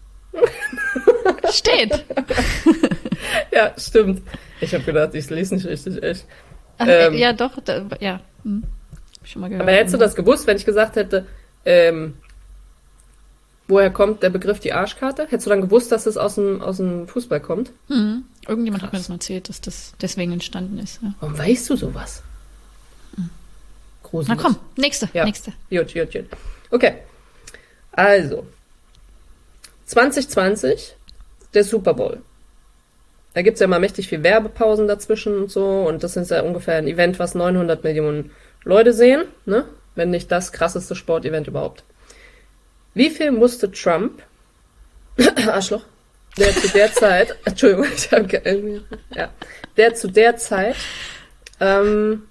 Steht. Ja, stimmt. Ich habe gedacht, ich lese nicht richtig, echt. Ach, Ähm, ja, doch. Da, ja. Hm. Hab ich schon mal gehört. Aber hättest du das gewusst, wenn ich gesagt hätte, ähm, woher kommt der Begriff die Arschkarte? Hättest du dann gewusst, dass es aus dem, aus dem Fußball kommt? Hm. Irgendjemand hat mir Krass. das mal erzählt, dass das deswegen entstanden ist. Ja. Warum weißt du sowas? Na Gruselig. komm, nächste, Ja. nächste. Gut, gut, gut. Okay. Also. zwanzig zwanzig, der Super Bowl. Da gibt's ja immer mächtig viel Werbepausen dazwischen und so. Und das ist ja ungefähr ein Event, was neunhundert Millionen Leute sehen. Ne? Wenn nicht das krasseste Sportevent überhaupt. Wie viel musste Trump, Arschloch, der zu der Zeit, Entschuldigung, ich habe irgendwie, ja, der zu der Zeit ähm,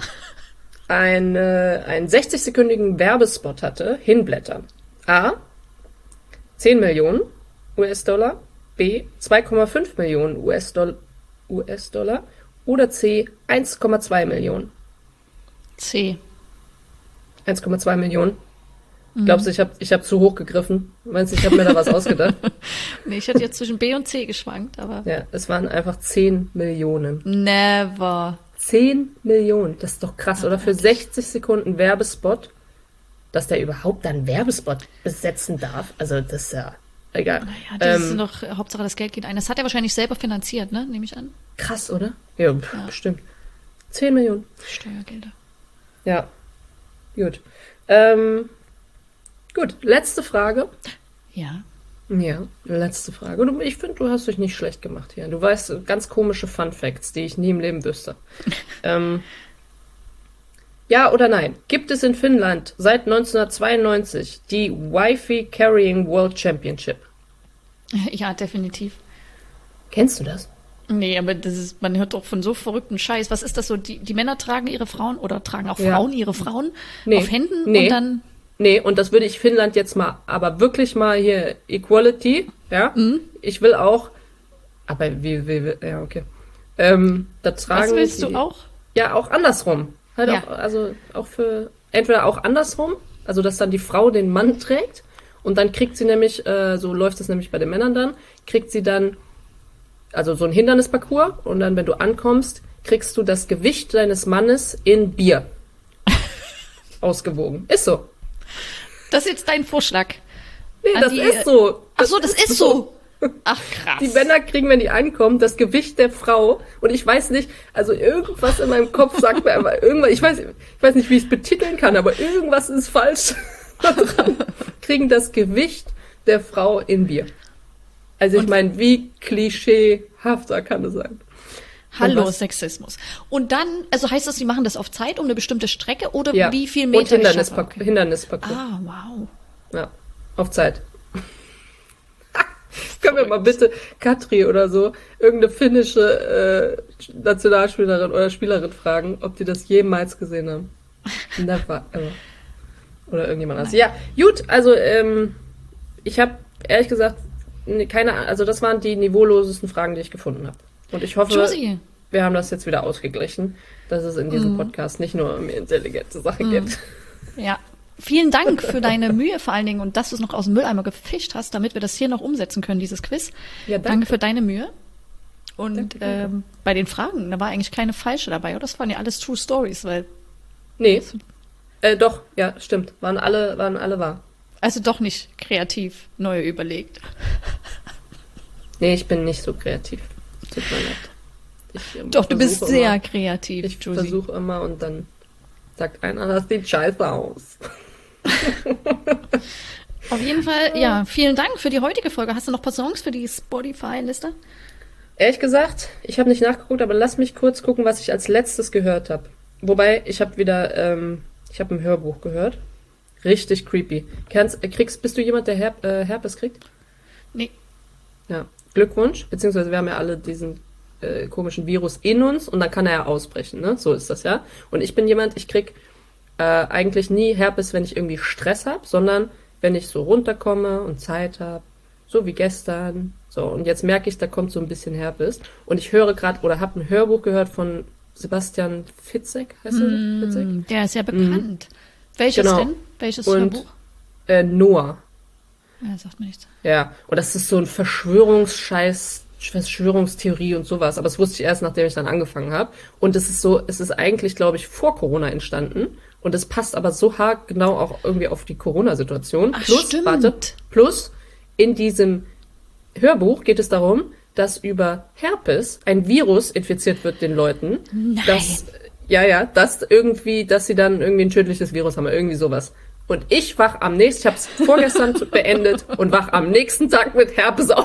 eine, einen sechzig-sekündigen Werbespot hatte, hinblättern? A. zehn Millionen U S-Dollar, B. zwei Komma fünf Millionen U S-Dollar U S-Dollar oder C. eins Komma zwei Millionen. C. eins Komma zwei Millionen. Glaubst du, ich habe ich hab zu hoch gegriffen? Meinst du, ich habe mir da was ausgedacht? Nee, ich hätte jetzt zwischen B und C geschwankt, aber Ja, es waren einfach zehn Millionen. never. zehn Millionen, das ist doch krass, oder? Für sechzig Sekunden Werbespot, dass der überhaupt dann Werbespot besetzen darf. Also das ist ja egal. Ja, das ist Ähm, noch, Hauptsache das Geld geht ein. Das hat er wahrscheinlich selber finanziert, ne? Nehme ich an. krass, oder? Ja, pf, Ja. bestimmt. zehn Millionen. Steuergelder. Ja, gut. Ähm, gut, letzte Frage. Ja. Ja, letzte Frage. Du, ich finde, du hast dich nicht schlecht gemacht hier. Du weißt ganz komische Fun Facts, die ich nie im Leben wüsste. ähm, ja oder nein? Gibt es in Finnland seit neunzehnhundertzweiundneunzig die Wi-Fi Carrying World Championship? Ja, definitiv. Kennst du das? Nee, aber das ist, man hört doch von so verrückten Scheiß. Was ist das so? Die, die Männer tragen ihre Frauen oder tragen auch Ja. Frauen ihre Frauen Nee. auf Händen Nee. und dann. Nee, und das würde ich Finnland jetzt mal, aber wirklich mal hier Equality, ja? Mhm. Ich will auch, aber wie, wie, wie ja, okay. Ähm, da tragen Was willst die, du auch? Ja, auch andersrum. Halt Ja. auch, also auch für, entweder auch andersrum, also dass dann die Frau den Mann trägt und dann kriegt sie nämlich, äh, so läuft es nämlich bei den Männern dann, kriegt sie dann, also so ein Hindernisparcours und dann, wenn du ankommst, kriegst du das Gewicht deines Mannes in Bier. Ausgewogen. Ist so. Das ist jetzt dein Vorschlag. Nee, An das die- ist so. Ach so, das ist so. Ach krass. Die Männer kriegen, wenn die ankommen, das Gewicht der Frau. Und ich weiß nicht, also irgendwas in meinem Kopf sagt mir einfach, irgendwas, ich weiß, ich weiß nicht, wie ich es betiteln kann, aber irgendwas ist falsch daran. Kriegen das Gewicht der Frau in Bier. Also ich Und- meine, wie klischeehafter kann es sein? Hallo, Und was- Sexismus. Und dann, also heißt das, sie machen das auf Zeit um eine bestimmte Strecke oder Ja. wie viel Und Meter? ich schaffe? Hindernisparcours. Okay. Hindernisparcours. Ah, wow. Ja, auf Zeit. Können wir mal bitte Katri oder so, irgendeine finnische äh, Nationalspielerin oder Spielerin fragen, ob die das jemals gesehen haben. Never ever. Oder irgendjemand anders. Ja, gut, also ähm, ich habe ehrlich gesagt ne, keine Ahnung, also das waren die niveaulosesten Fragen, die ich gefunden habe. Und ich hoffe, Josie. wir haben das jetzt wieder ausgeglichen, dass es in diesem Podcast nicht nur um intelligente Sachen geht. Ja. Vielen Dank für deine Mühe vor allen Dingen und dass du es noch aus dem Mülleimer gefischt hast, damit wir das hier noch umsetzen können, dieses Quiz. Ja, danke. Danke für deine Mühe. Und Danke, danke. ähm, bei den Fragen, da war eigentlich keine falsche dabei, oder? Das waren ja alles True Stories, weil, Nee. Äh, doch, ja, stimmt. Waren alle, waren alle wahr. also doch nicht kreativ neu überlegt. Nee, ich bin nicht so kreativ. Tut mir leid. Ich, ähm, Doch, du bist versuche sehr immer, kreativ, Ich Josie. versuche immer und dann sagt einer, das sieht scheiße aus. Auf jeden Fall, ja, vielen Dank für die heutige Folge. Hast du noch ein paar Songs für die Spotify-Liste? Ehrlich gesagt, ich habe nicht nachgeguckt, aber lass mich kurz gucken, was ich als letztes gehört habe. Wobei, ich habe wieder, ähm, ich habe ein Hörbuch gehört. Richtig creepy. Kannst, äh, kriegst, bist du jemand, der Herp äh, Herpes kriegt? Nee. Ja. Glückwunsch. Beziehungsweise wir haben ja alle diesen äh, komischen Virus in uns und dann kann er ja ausbrechen, ne? So ist das ja. Und ich bin jemand, ich krieg äh, eigentlich nie Herpes, wenn ich irgendwie Stress habe, sondern wenn ich so runterkomme und Zeit habe, so wie gestern. So, und jetzt merke ich, da kommt so ein bisschen Herpes. Und ich höre gerade oder habe ein Hörbuch gehört von Sebastian Fitzek, heißt er? Fitzek? Mm, der ist ja bekannt. Welches Genau. denn? Welches Und Hörbuch? äh, Noah. Ja, sagt mir nichts. Ja, und das ist so ein Verschwörungsscheiß, Verschwörungstheorie und sowas. Aber das wusste ich erst, nachdem ich dann angefangen habe. Und es ist so, es ist eigentlich, glaube ich, vor Corona entstanden. Und es passt aber so hart genau auch irgendwie auf die Corona-Situation. Ach, Plus, stimmt. warte, plus in diesem Hörbuch geht es darum, dass über Herpes ein Virus infiziert wird den Leuten. Nein. Das, ja, ja, dass irgendwie, dass sie dann irgendwie ein tödliches Virus haben, irgendwie sowas. Und ich wach am nächsten, ich habe es vorgestern beendet und wach am nächsten Tag mit Herpes auf.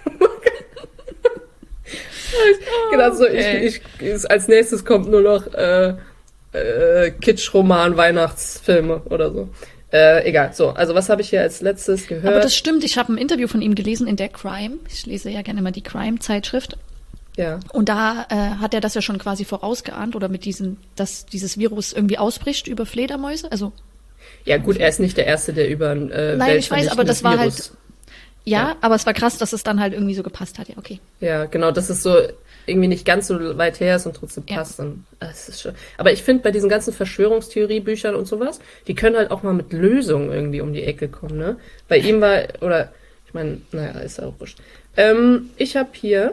Genau so, Okay. ich, ich, als nächstes kommt nur noch äh, äh, Kitsch-Roman, Weihnachtsfilme oder so. Äh, egal, so, also was habe ich hier als letztes gehört? Aber das stimmt, ich habe ein Interview von ihm gelesen in der Crime. Ich lese ja gerne immer die Crime-Zeitschrift. ja, Und da äh, hat er das ja schon quasi vorausgeahnt oder mit diesem, dass dieses Virus irgendwie ausbricht über Fledermäuse. Also ja gut, er ist nicht der Erste, der über ein äh, Nein, ich weiß, aber das war Virus- halt- ja, Ja. aber es war krass, dass es dann halt irgendwie so gepasst hat. Ja, okay. Ja, genau, dass es so irgendwie nicht ganz so weit her ist und trotzdem Ja. passt. Und, das ist schon, aber ich finde, bei diesen ganzen Verschwörungstheorie-Büchern und sowas, die können halt auch mal mit Lösungen irgendwie um die Ecke kommen, ne? Bei ihm war, oder, ich meine, naja, ist ja auch wurscht. Ähm, ich habe hier,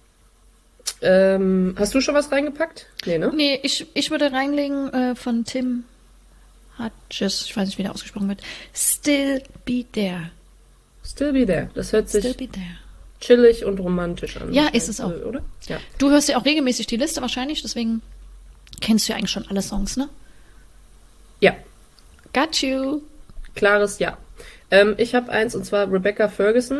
ähm, hast du schon was reingepackt? Nee, ne? Nee, ich, ich würde reinlegen äh, von Tim Hutches, ich weiß nicht, wie der ausgesprochen wird. Still be there. Still Be There. Das hört sich Still be there. chillig und romantisch an. Ja, ist es auch. Oder? Ja. Du hörst ja auch regelmäßig die Liste wahrscheinlich, deswegen kennst du ja eigentlich schon alle Songs, ne? Ja, Got you. klares Ja. Ähm, ich habe eins, und zwar Rebecca Ferguson,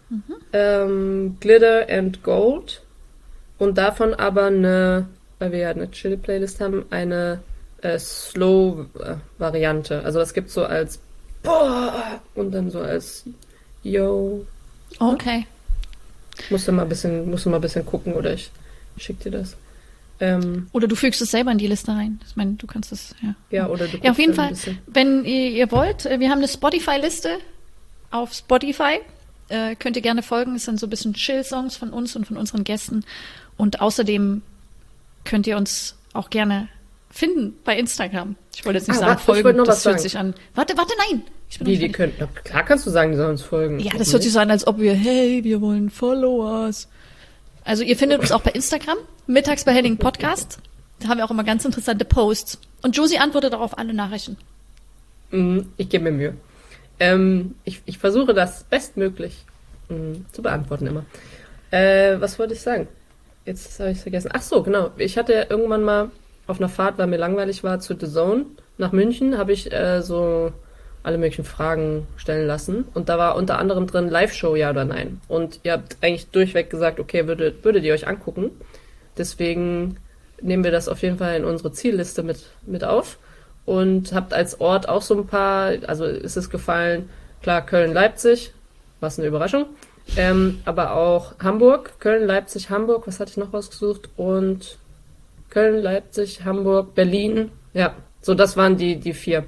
ähm, Glitter and Gold, und davon aber eine, weil wir ja eine Chill-Playlist haben, eine äh, Slow-Variante. Also das gibt's so als Boah und dann so als Yo. Okay. Musst du mal ein bisschen, musst du mal ein bisschen gucken, oder ich schick dir das. Ähm, Oder du fügst es selber in die Liste rein. Ich meine, du kannst es, ja. ja, oder du Ja, auf guckst jeden dann ein Fall, bisschen. wenn ihr, ihr wollt, äh, wir haben eine Spotify-Liste auf Spotify. Äh, könnt ihr gerne folgen. Es sind so ein bisschen Chill-Songs von uns und von unseren Gästen. Und außerdem könnt ihr uns auch gerne finden bei Instagram. Ich wollte jetzt nicht Ah, sagen, warte, ich wollte folgen, noch das was fühlt sagen. sich an. Warte, warte, nein! Ich bin Die, noch die nicht können, na, klar kannst du sagen, die sollen uns folgen. fertig. Ja, das hört sich so an, als ob wir, hey, wir wollen Followers. Also ihr findet uns auch bei Instagram, mittags bei Henning Podcast. Da haben wir auch immer ganz interessante Posts. Und Josie antwortet auch auf alle Nachrichten. Mhm, ich gebe mir Mühe. Ähm, ich, ich versuche das bestmöglich mh, zu beantworten immer. Äh, was wollte ich sagen? Jetzt habe ich es vergessen. Ach so, genau. Ich hatte irgendwann mal auf einer Fahrt, weil mir langweilig war, zu The Zone nach München, habe ich äh, so alle möglichen Fragen stellen lassen. Und da war unter anderem drin Live-Show, ja oder nein. Und ihr habt eigentlich durchweg gesagt, okay, würdet, würdet ihr euch angucken. Deswegen nehmen wir das auf jeden Fall in unsere Zielliste mit, mit auf. Und habt als Ort auch so ein paar, also ist es gefallen, klar, Köln, Leipzig, was eine Überraschung. Ähm, aber auch Hamburg, Köln, Leipzig, Hamburg, was hatte ich noch rausgesucht? Und Köln, Leipzig, Hamburg, Berlin. Ja, so das waren die, die vier.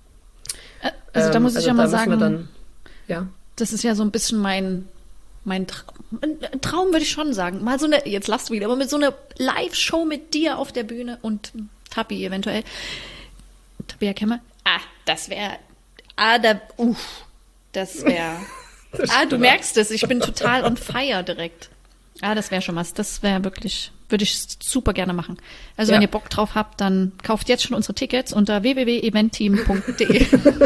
Also da muss ich also ja da mal müssen wir sagen, dann, ja. das ist ja so ein bisschen mein, mein Traum, ein Traum würde ich schon sagen. Mal so eine, jetzt lachst du wieder, aber mit so einer Live-Show mit dir auf der Bühne und Tappi eventuell. Tabea Kemmer. Ah, das wäre, ah, da, uff, das wäre, ah, du merkst es, ich bin total on fire direkt. Ah, das wäre schon was, das wäre wirklich, würde ich super gerne machen. Also Ja. wenn ihr Bock drauf habt, dann kauft jetzt schon unsere Tickets unter w w w punkt eventteam punkt d e.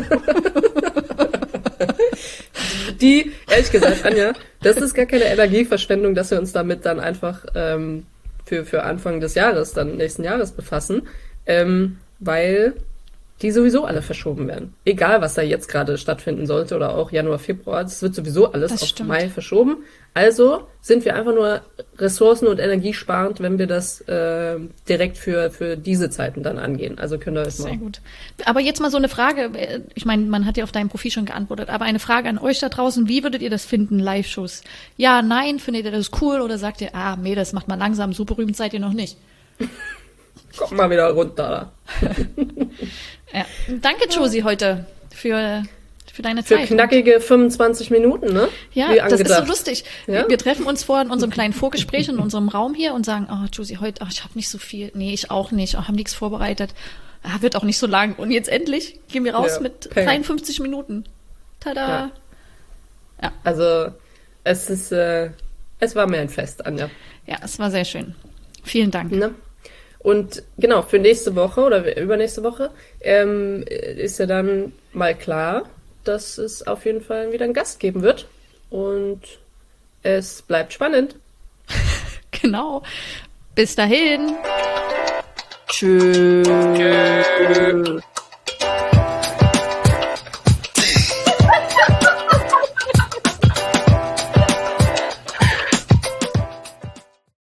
Die, ehrlich gesagt, Anja, das ist gar keine Energieverschwendung, dass wir uns damit dann einfach ähm, für, für Anfang des Jahres, dann nächsten Jahres befassen, ähm, weil die sowieso alle verschoben werden. Egal, was da jetzt gerade stattfinden sollte oder auch Januar, Februar, das wird sowieso alles Das auf stimmt. Mai verschoben. Also sind wir einfach nur ressourcen- und energiesparend, wenn wir das äh, direkt für, für diese Zeiten dann angehen. Also könnt ihr euch Sehr mal... gut. Aber jetzt mal so eine Frage, ich meine, man hat ja auf deinem Profil schon geantwortet, aber eine Frage an euch da draußen, wie würdet ihr das finden, Live-Shows? Ja, nein, findet ihr das cool oder sagt ihr, ah, nee, das macht man langsam, so berühmt seid ihr noch nicht? Kommt mal wieder runter. Ja. Danke, Josie, heute für, für deine Für Zeit. knackige fünfundzwanzig Minuten, ne? Ja, Wie das ist so angedacht. lustig. Ja? Wir, wir treffen uns vor in unserem kleinen Vorgespräch in unserem Raum hier und sagen, oh, Josie, heute, oh, ich habe nicht so viel. Nee, ich auch nicht. Oh, haben nichts vorbereitet. Ah, wird auch nicht so lang. Und jetzt endlich gehen wir raus Ja, mit peng. dreiundfünfzig Minuten. Tada. Ja. Also, es ist, äh, es war mir ein Fest, Anja. Ja, es war sehr schön. Vielen Dank. Ne? Und genau, für nächste Woche oder übernächste Woche ähm, ist ja dann mal klar, dass es auf jeden Fall wieder einen Gast geben wird. Und es bleibt spannend. Genau. Bis dahin. Tschüss.